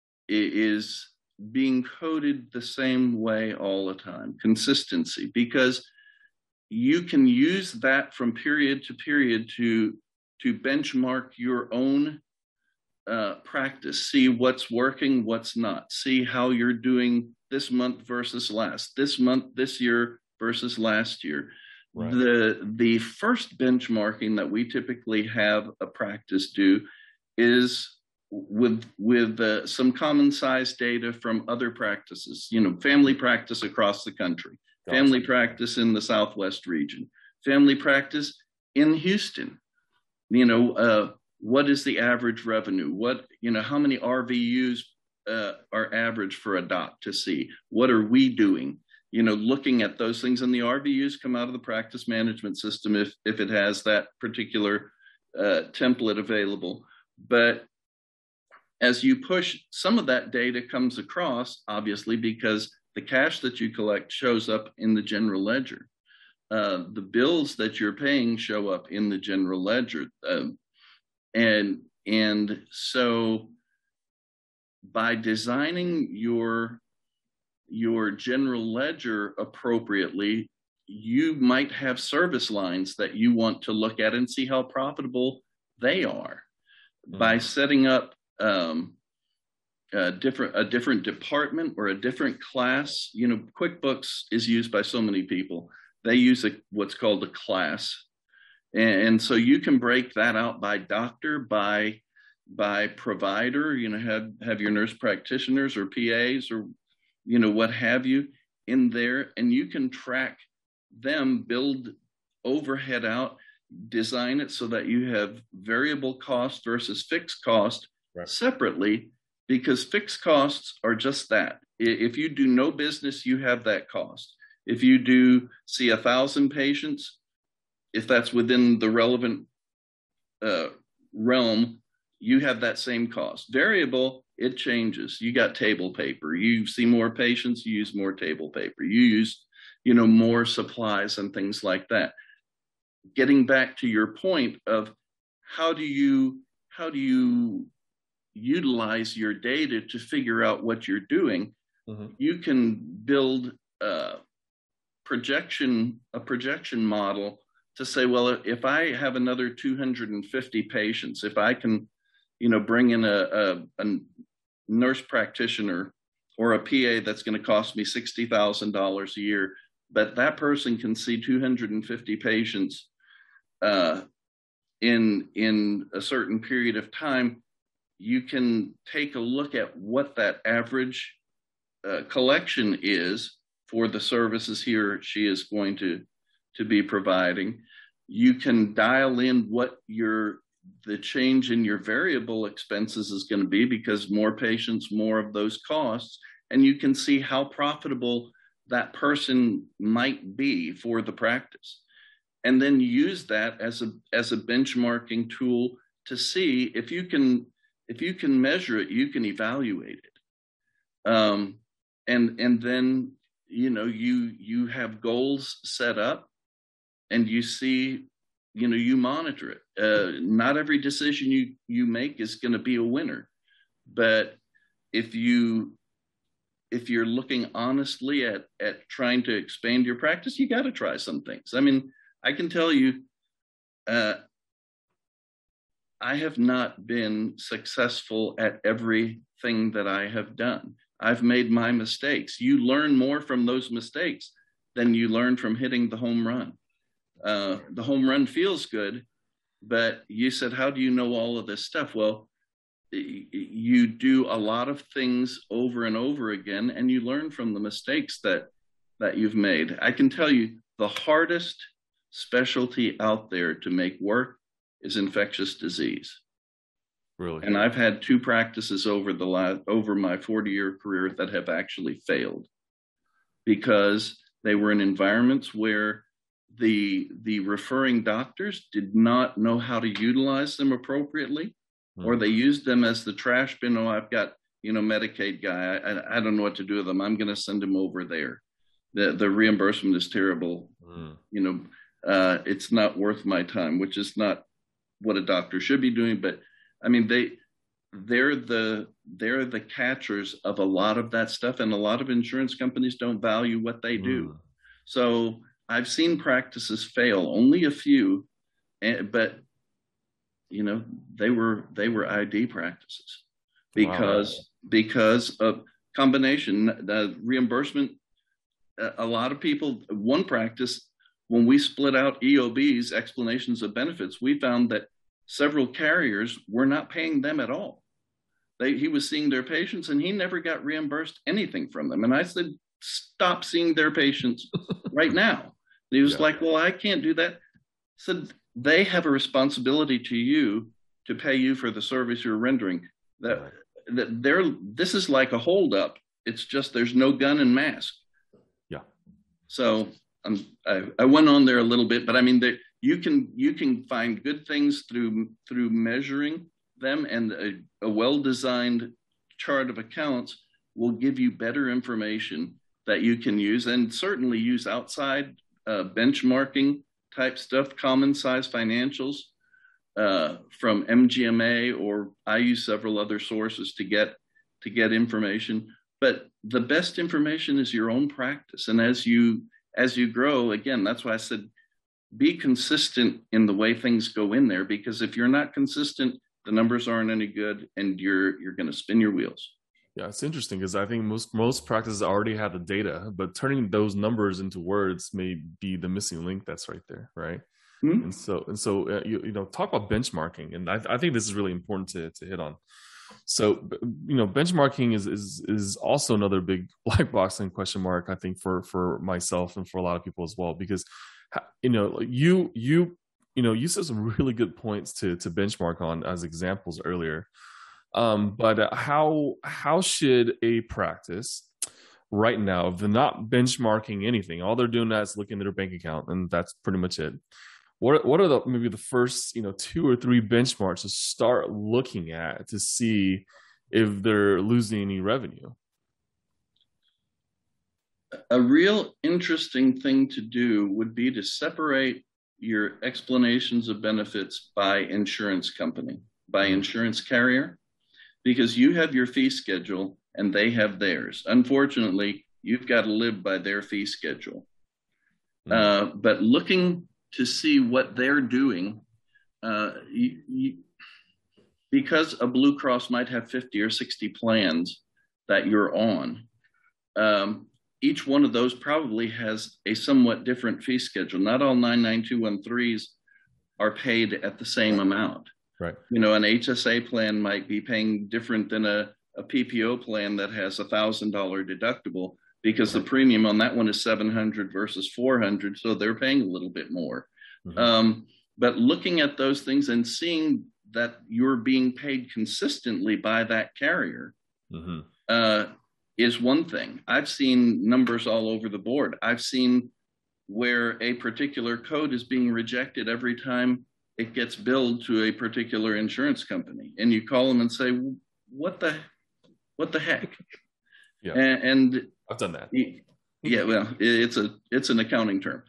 is being coded the same way all the time, consistency, because you can use that from period to period to, to benchmark your own uh, practice, see what's working, what's not, see how you're doing this month versus last, this month, this year versus last year. Right. The, the first benchmarking that we typically have a practice do is with with uh, some common size data from other practices, you know, family practice across the country, gotcha. Family practice in the Southwest region, family practice in Houston. You know, uh, what is the average revenue? What, you know, how many R V Us uh, are average for a doc to see? What are we doing? You know, looking at those things, and the R V Us come out of the practice management system if, if it has that particular uh, template available. But as you push, some of that data comes across, obviously, because the cash that you collect shows up in the general ledger. Uh, the bills that you're paying show up in the general ledger. Uh, and, and so by designing your, your general ledger appropriately, you might have service lines that you want to look at and see how profitable they are. Mm-hmm. By setting up um, a different, a different department or a different class. You know, QuickBooks is used by so many people. They use a, what's called a class. And, and so you can break that out by doctor, by, by provider, you know, have, have your nurse practitioners or P As or, you know, what have you. in there, and you can track them, build overhead out, design it so that you have variable cost versus fixed cost right. separately, because fixed costs are just that. If you do no business, you have that cost. If you do see a thousand patients, if that's within the relevant uh, realm, you have that same cost. Variable, it changes. You got table paper. You see more patients, you use more table paper. You use, you know, more supplies and things like that. Getting back to your point of how do you how do you utilize your data to figure out what you're doing, mm-hmm. you can build a projection a projection model to say, well, if I have another two hundred fifty patients, if I can, you know, bring in a, a, a nurse practitioner or a P A that's going to cost me sixty thousand dollars a year, but that person can see two hundred fifty patients uh, in, in a certain period of time, you can take a look at what that average uh, collection is for the services he or she is going to, to be providing. You can dial in what your the change in your variable expenses is going to be, because more patients, more of those costs, and you can see how profitable that person might be for the practice. And then use that as a as a benchmarking tool to see if you can if you can measure it, you can evaluate it. Um, and and then you know you you have goals set up, and you see, you know, you monitor it. Uh, not every decision you, you make is going to be a winner, but if you, if you're looking honestly at, at trying to expand your practice, you got to try some things. I mean, I can tell you, uh, I have not been successful at everything that I have done. I've made my mistakes. You learn more from those mistakes than you learn from hitting the home run. Uh, the home run feels good, but you said, how do you know all of this stuff? Well, you do a lot of things over and over again, and you learn from the mistakes that, that you've made. I can tell you the hardest specialty out there to make work is infectious disease. Really? And I've had two practices over the last, over my forty year career that have actually failed because they were in environments where the the referring doctors did not know how to utilize them appropriately, mm. or they used them as the trash bin. Oh, I've got, you know, Medicaid guy. I, I don't know what to do with them. I'm going to send him over there. The the reimbursement is terrible. Mm. You know, uh, it's not worth my time, which is not what a doctor should be doing. But I mean, they they're the they're the catchers of a lot of that stuff, and a lot of insurance companies don't value what they do. Mm. So I've seen practices fail, only a few, but you know, they were they were I D practices because wow. because of combination, the reimbursement. A lot of people, one practice, when we split out E O Bs, explanations of benefits, we found that several carriers were not paying them at all. They, he was seeing their patients and he never got reimbursed anything from them. And I said, stop seeing their patients right now. And he was yeah. like, well, I can't do that. I said, they have a responsibility to you to pay you for the service you're rendering. That, right. that they're, this is like a holdup. It's just there's no gun and mask. Yeah. So um, I, I went on there a little bit, but I mean, they, you can you can find good things through through measuring them, and a, a well-designed chart of accounts will give you better information that you can use, and certainly use outside uh, benchmarking type stuff, common size financials uh, from M G M A, or I use several other sources to get to get information. But the best information is your own practice, and as you as you grow, again, that's why I said, be consistent in the way things go in there, because if you're not consistent, the numbers aren't any good, and you're you're going to spin your wheels. Yeah, it's interesting because I think most most practices already have the data, but turning those numbers into words may be the missing link that's right there, right? Mm-hmm. And so and so uh, you you know talk about benchmarking, and I I think this is really important to to hit on. So, you know, benchmarking is is is also another big black box and question mark, I think, for for myself and for a lot of people as well, because you know, you you you know, you said some really good points to to benchmark on as examples earlier. Um, but uh, how how should a practice right now, if they're not benchmarking anything, all they're doing now is looking at their bank account, and that's pretty much it. What what are the maybe the first, you know, two or three benchmarks to start looking at to see if they're losing any revenue? A real interesting thing to do would be to separate your explanations of benefits by insurance company, by insurance carrier, because you have your fee schedule and they have theirs. Unfortunately, you've got to live by their fee schedule. Mm. Uh, but looking to see what they're doing, uh, you, you, because a Blue Cross might have fifty or sixty plans that you're on, um, each one of those probably has a somewhat different fee schedule. Not all nine nine two one threes are paid at the same amount. Right. You know, an H S A plan might be paying different than a, a P P O plan that has a thousand dollar deductible, because right. the premium on that one is seven hundred versus four hundred. So they're paying a little bit more. Mm-hmm. Um, but looking at those things and seeing that you're being paid consistently by that carrier, mm-hmm. uh, is one thing. I've seen numbers all over the board. I've seen where a particular code is being rejected every time it gets billed to a particular insurance company, and you call them and say, what the, what the heck? Yeah. And, and I've done that. Yeah, well, it's a, it's an accounting term.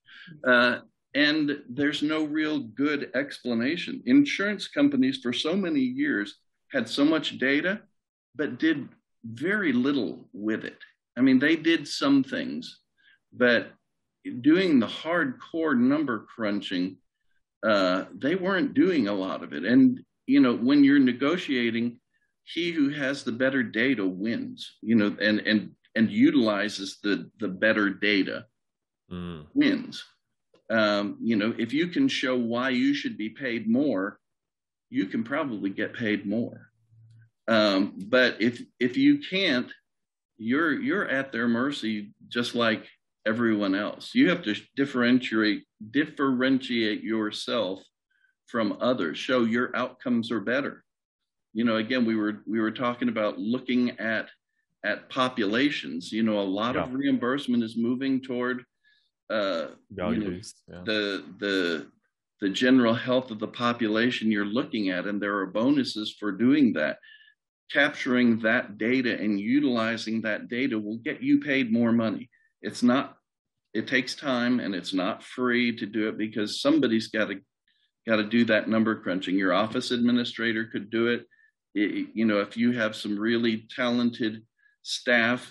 Uh, and there's no real good explanation. Insurance companies for so many years had so much data, but did very little with it. I mean, they did some things, but doing the hardcore number crunching, uh, they weren't doing a lot of it. And, you know, when you're negotiating, he who has the better data wins, you know, and, and, and utilizes the, the better data mm. wins. Um, you know, if you can show why you should be paid more, you can probably get paid more. Um, but if, if you can't, you're, you're at their mercy, just like everyone else. You have to differentiate, differentiate yourself from others, show your outcomes are better. You know, again, we were, we were talking about looking at, at populations. You know, a lot yeah. of reimbursement is moving toward, uh, you know, yeah. the, the, the general health of the population you're looking at, and there are bonuses for doing that. Capturing that data and utilizing that data will get you paid more money. It's not, it takes time, and it's not free to do it, because somebody's got to, got to do that number crunching. Your office administrator could do it. It, you know, if you have some really talented staff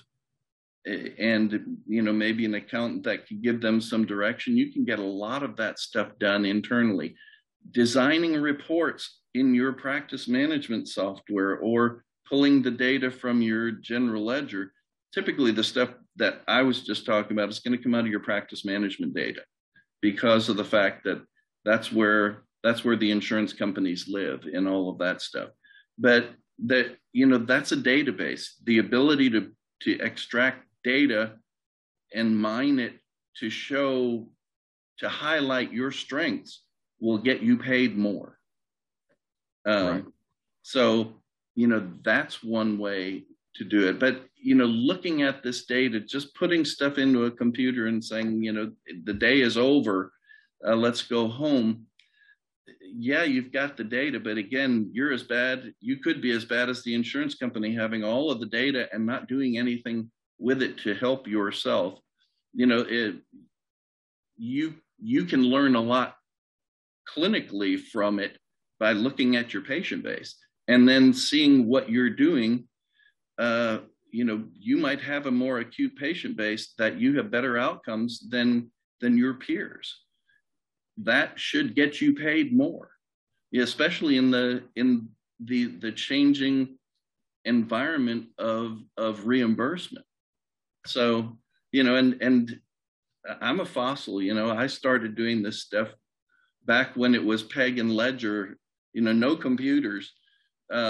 and, you know, maybe an accountant that could give them some direction, you can get a lot of that stuff done internally. Designing reports in your practice management software, or pulling the data from your general ledger. Typically the stuff that I was just talking about is going to come out of your practice management data, because of the fact that that's where, that's where the insurance companies live and all of that stuff. But that, you know, that's a database. The ability to, to extract data and mine it to show, to highlight your strengths will get you paid more. Um, right. So, you know, that's one way to do it. But, you know, looking at this data, just putting stuff into a computer and saying, you know, the day is over, uh, let's go home. Yeah, you've got the data, but again, you're as bad, you could be as bad as the insurance company, having all of the data and not doing anything with it to help yourself. You know, it, you, you can learn a lot clinically from it by looking at your patient base and then seeing what you're doing. Uh, you know, you might have a more acute patient base that you have better outcomes than, than your peers. That should get you paid more, especially in the, in the, the changing environment of, of reimbursement. So, you know, and, and I'm a fossil, you know, I started doing this stuff back when it was Peg and Ledger, you know, no computers. Uh,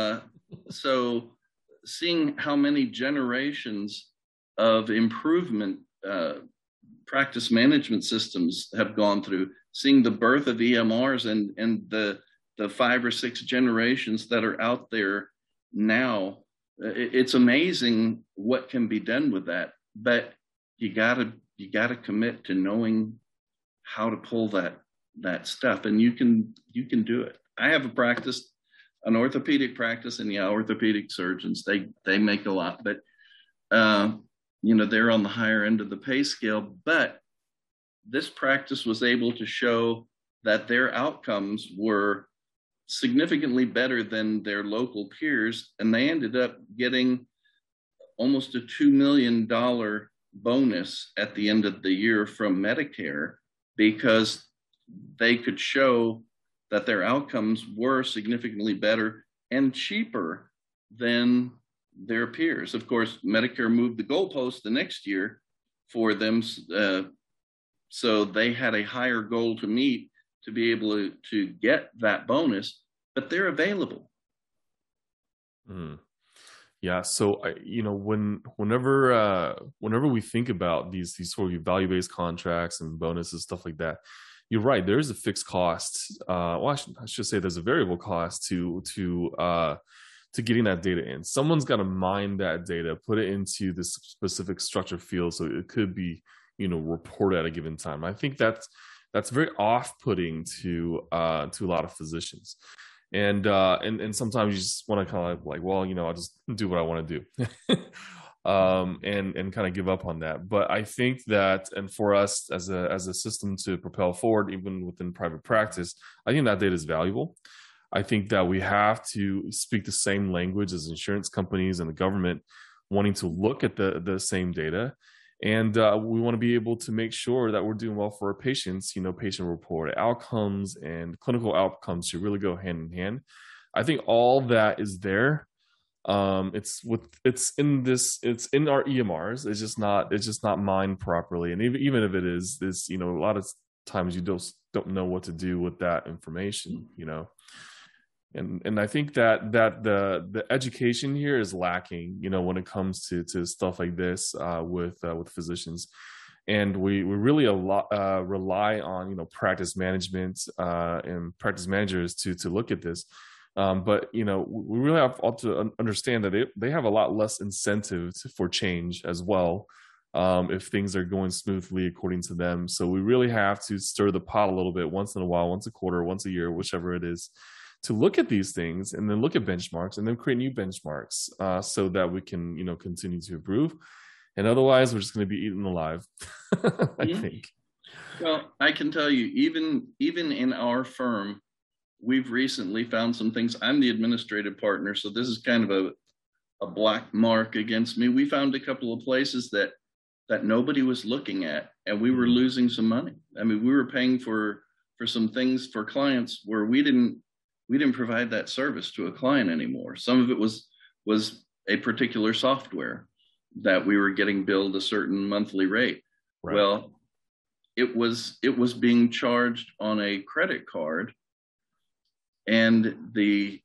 so seeing how many generations of improvement uh, practice management systems have gone through, seeing the birth of E M Rs and and the the five or six generations that are out there now, it's amazing what can be done with that. But you gotta you gotta commit to knowing how to pull that that stuff, and you can you can do it. I have a practice, an orthopedic practice, and yeah, orthopedic surgeons they they make a lot, but uh, you know they're on the higher end of the pay scale. But this practice was able to show that their outcomes were significantly better than their local peers, and they ended up getting almost a two million dollar bonus at the end of the year from Medicare because they could show that their outcomes were significantly better and cheaper than their peers. Of course, Medicare moved the goalpost the next year for them, uh, so they had a higher goal to meet to be able to, to get that bonus, but they're available. Mm. Yeah. So, I, you know, when, whenever, uh, whenever we think about these, these sort of value-based contracts and bonuses, stuff like that, you're right. There is a fixed cost. Uh, well, I should, I should say there's a variable cost to, to, uh, to getting that data in. Someone's got to mine that data, put it into this specific structure field. So it could be, you know, reported at a given time. I think that's, that's very off-putting to, uh, to a lot of physicians. And uh and and sometimes you just want to kind of like, well, you know, I'll just do what I want to do. um and and kind of give up on that. But I think that, and for us as a as a system to propel forward even within private practice, I think that data is valuable. I think that we have to speak the same language as insurance companies and the government, wanting to look at the the same data. And uh, we want to be able to make sure that we're doing well for our patients. You know, patient reported outcomes and clinical outcomes should really go hand in hand. I think all that is there. Um, it's with it's in this it's in our E M Rs. It's just not it's just not mined properly. And even even if it is, this, you know, a lot of times you don't don't know what to do with that information. You know. And and I think that that the the education here is lacking, you know, when it comes to to stuff like this uh, with uh, with physicians, and we we really a lot uh, rely on, you know, practice management uh, and practice managers to to look at this. Um, but you know, we really have to understand that they they have a lot less incentive for change as well, um, if things are going smoothly according to them. So we really have to stir the pot a little bit once in a while, once a quarter, once a year, whichever it is, to look at these things and then look at benchmarks and then create new benchmarks uh, so that we can, you know, continue to improve. And otherwise, we're just going to be eaten alive, I yeah. think. Well, I can tell you, even even in our firm, we've recently found some things. I'm the administrative partner, so this is kind of a a black mark against me. We found a couple of places that that nobody was looking at, and we were losing some money. I mean, we were paying for for some things for clients where we didn't we didn't provide that service to a client anymore. Some of it was was a particular software that we were getting billed a certain monthly rate. Right. Well, it was it was being charged on a credit card, and the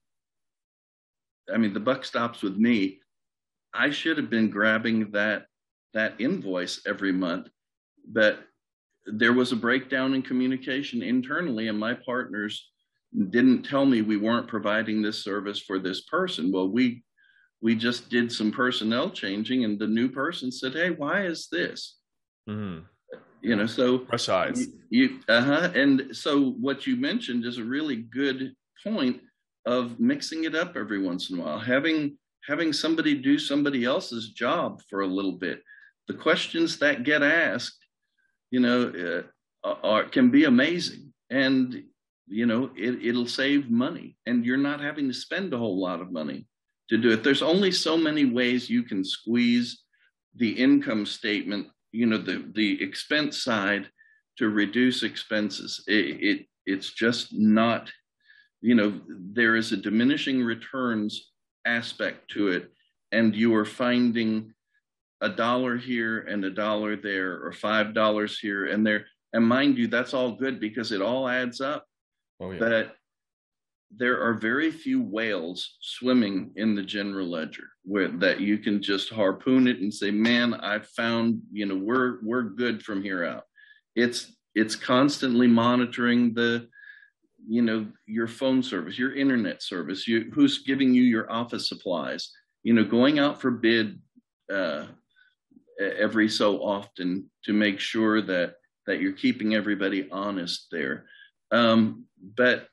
I mean the buck stops with me. I should have been grabbing that that invoice every month, but there was a breakdown in communication internally, and my partners didn't tell me we weren't providing this service for this person. Well, we we just did some personnel changing, and the new person said, "Hey, why is this?" Mm-hmm. You know, so fresh eyes. You, you uh-huh. And so what you mentioned is a really good point of mixing it up every once in a while, having having somebody do somebody else's job for a little bit. The questions that get asked, you know, uh, are can be amazing, and you know, it, it'll save money, and you're not having to spend a whole lot of money to do it. There's only so many ways you can squeeze the income statement, you know, the, the expense side to reduce expenses. It, it It's just not, you know, there is a diminishing returns aspect to it, and you are finding a dollar here and a dollar there, or five dollars here and there. And mind you, that's all good because it all adds up. Oh, yeah. But there are very few whales swimming in the general ledger where that you can just harpoon it and say, man, I found, you know, we're we're good from here out. It's it's constantly monitoring the, you know, your phone service, your internet service, you, who's giving you your office supplies, you know, going out for bid uh, every so often to make sure that that you're keeping everybody honest there. Um, but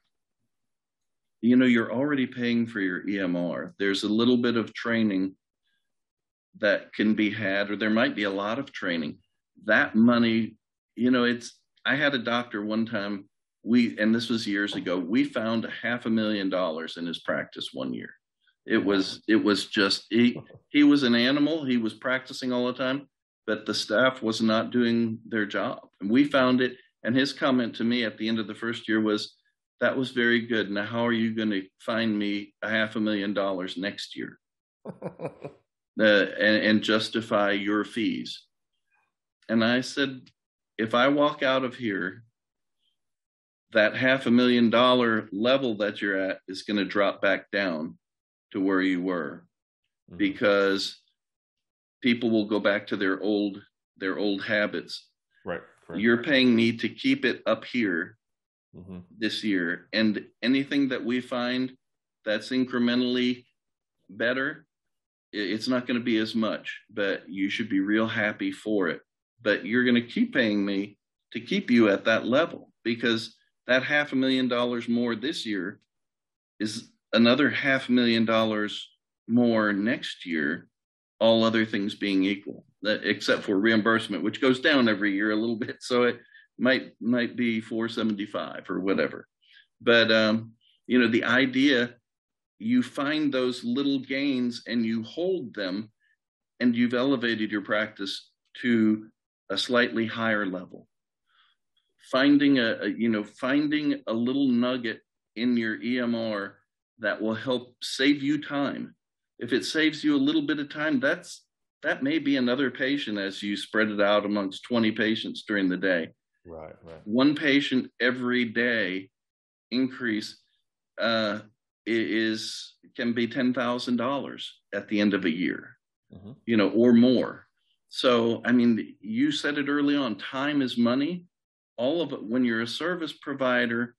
you know, you're already paying for your E M R. There's a little bit of training that can be had, or there might be a lot of training. That money, you know, it's, I had a doctor one time, we, and this was years ago, we found a half a million dollars in his practice one year. It was, it was just, he, he was an animal. He was practicing all the time, but the staff was not doing their job. And we found it. And his comment to me at the end of the first year was, that was very good. Now, how are you going to find me a half a million dollars next year uh, and, and justify your fees? And I said, if I walk out of here, that half a million dollar level that you're at is going to drop back down to where you were, mm-hmm. because people will go back to their old, their old habits. Right. Correct. You're paying me to keep it up here. Mm-hmm. This year, and anything that we find that's incrementally better, it's not going to be as much, but you should be real happy for it. But you're going to keep paying me to keep you at that level, because that half a million dollars more this year is another half a million dollars more next year, all other things being equal, except for reimbursement, which goes down every year a little bit. So it might might be four seventy-five or whatever. But um you know, the idea, you find those little gains and you hold them, and you've elevated your practice to a slightly higher level. Finding a, a you know finding a little nugget in your E M R that will help save you time. If it saves you a little bit of time, that's that may be another patient as you spread it out amongst twenty patients during the day. Right, right. One patient every day increase uh, is can be ten thousand dollars at the end of a year, mm-hmm. you know, or more. So, I mean, you said it early on, time is money. All of it, when you're a service provider,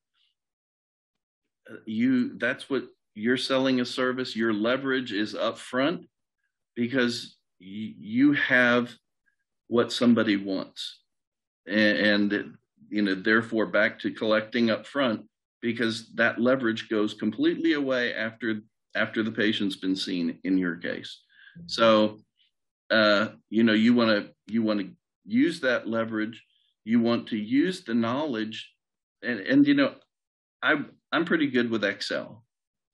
you that's what you're selling a service. Your leverage is upfront because y- you have what somebody wants. And, and, you know, therefore back to collecting up front, because that leverage goes completely away after after the patient's been seen in your case. So, uh, you know, you want to you want to use that leverage. You want to use the knowledge, and and you know, I I'm pretty good with Excel.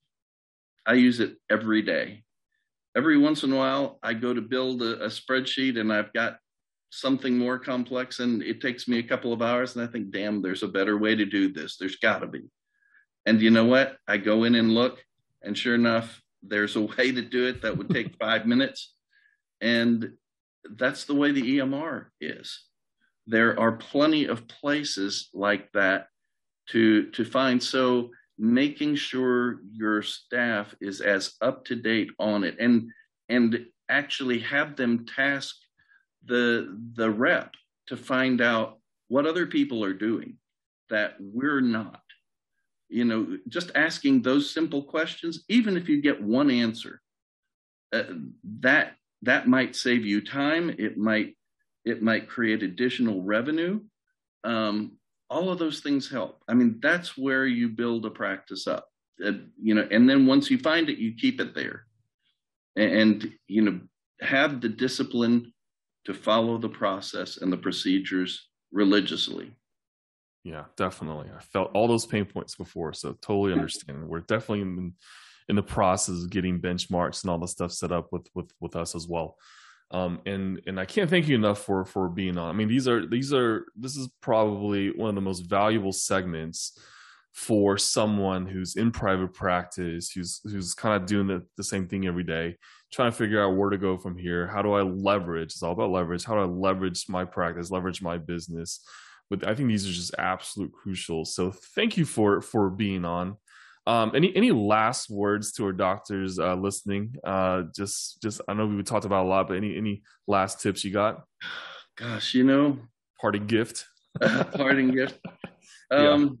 I use it every day. Every once in a while, I go to build a, a spreadsheet, and I've got something more complex, and it takes me a couple of hours, and I think, damn, there's a better way to do this. There's got to be. And you know what? I go in and look, and sure enough, there's a way to do it that would take five minutes. And that's the way the E M R is. There are plenty of places like that to, to find. So making sure your staff is as up to date on it, and, and actually have them task the the rep to find out what other people are doing that we're not. You know, just asking those simple questions, even if you get one answer, uh, that that might save you time. It might it might create additional revenue. Um, all of those things help. I mean, that's where you build a practice up. Uh, you know, and then once you find it, you keep it there, and, and you know, have the discipline to follow the process and the procedures religiously. Yeah, definitely. I felt all those pain points before, so totally understand. We're definitely in, in the process of getting benchmarks and all the stuff set up with with with us as well. Um, and and I can't thank you enough for for being on. I mean, these are these are this is probably one of the most valuable segments for someone who's in private practice, who's who's kind of doing the, the same thing every day, trying to figure out where to go from here. How do I leverage? It's all about leverage. How do I leverage my practice, leverage my business? But I think these are just absolute crucial. So thank you for for being on. Um, any any last words to our doctors uh, listening? Uh, just just I know we talked about a lot, but any any last tips you got? Gosh, you know, Party gift. parting gift. Yeah. Um,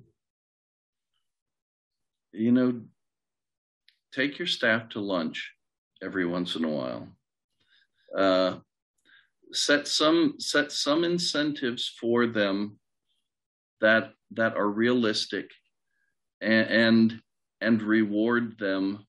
you know, take your staff to lunch every once in a while. Uh, set some set some incentives for them that that are realistic, and and, and reward them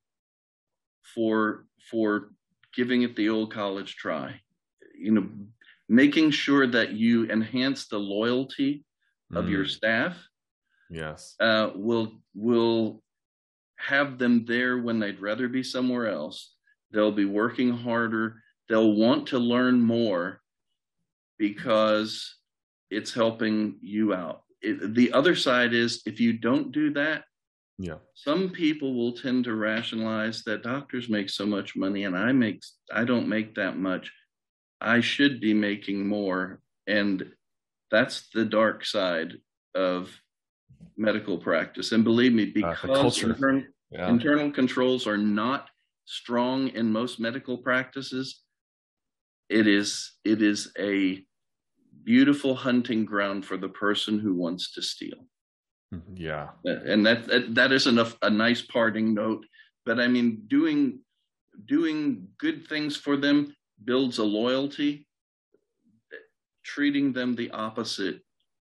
for for giving it the old college try. You know, making sure that you enhance the loyalty of Mm, your staff yes. uh, will will have them there when they'd rather be somewhere else. They'll be working harder. They'll want to learn more because it's helping you out. It, the other side is if you don't do that, Yeah. some people will tend to rationalize that doctors make so much money and I make I don't make that much. I should be making more. And that's the dark side of medical practice. And believe me, Uh, the because culture. internal, Yeah. internal controls are not strong in most medical practices, it is it is a beautiful hunting ground for the person who wants to steal. Yeah. And that that, that is enough a nice parting note. But I mean, doing doing good things for them builds a loyalty. Treating them the opposite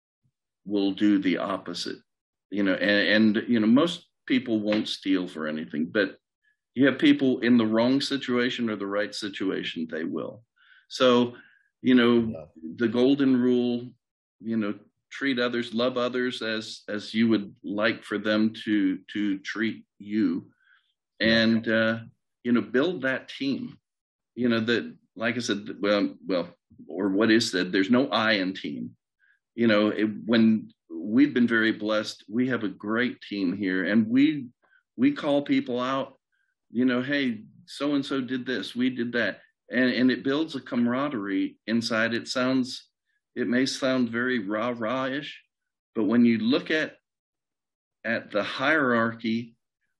will do the opposite. You know, and, and you know, most people won't steal for anything, but you have people in the wrong situation or the right situation, they will. So, you know, Yeah. the golden rule, you know, treat others, love others as as you would like for them to to treat you, and yeah. uh, you know, build that team. You know, that, like I said, well, well, or what is that? There's no I in team. You know, it, when we've been very blessed, we have a great team here, and we we call people out. You know, hey, so and so did this, we did that, and and it builds a camaraderie inside. It sounds, it may sound very rah rah ish, but when you look at at the hierarchy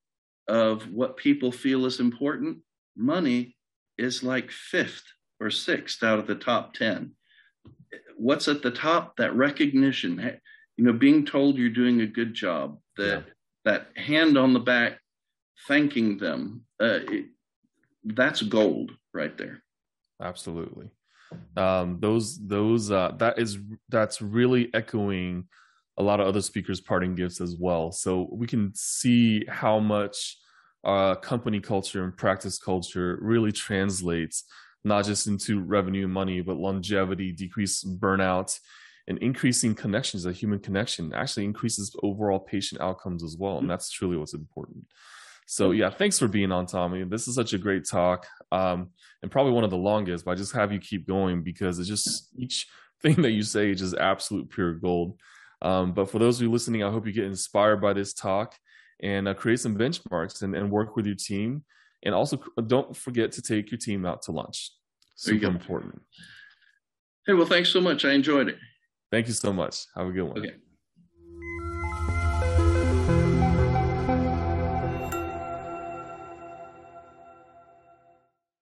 of what people feel is important, money is like fifth or sixth out of the top ten. What's at the top? That recognition, you know, being told you're doing a good job, that yeah. that hand on the back, thanking them. Uh, it, that's gold right there. Absolutely. Um, those those uh, that is that's really echoing a lot of other speakers' parting gifts as well. So we can see how much uh, company culture and practice culture really translates not just into revenue and money, but longevity, decreased burnout, and increasing connections. A human connection actually increases overall patient outcomes as well, and that's truly what's important. So yeah, thanks for being on, Tommy. This is such a great talk, um, and probably one of the longest, but I just have you keep going because it's just each thing that you say is just absolute pure gold. Um, but for those of you listening, I hope you get inspired by this talk and uh, create some benchmarks and, and work with your team. And also don't forget to take your team out to lunch. Super important. Hey, well, thanks so much. I enjoyed it. Thank you so much. Have a good one. Okay.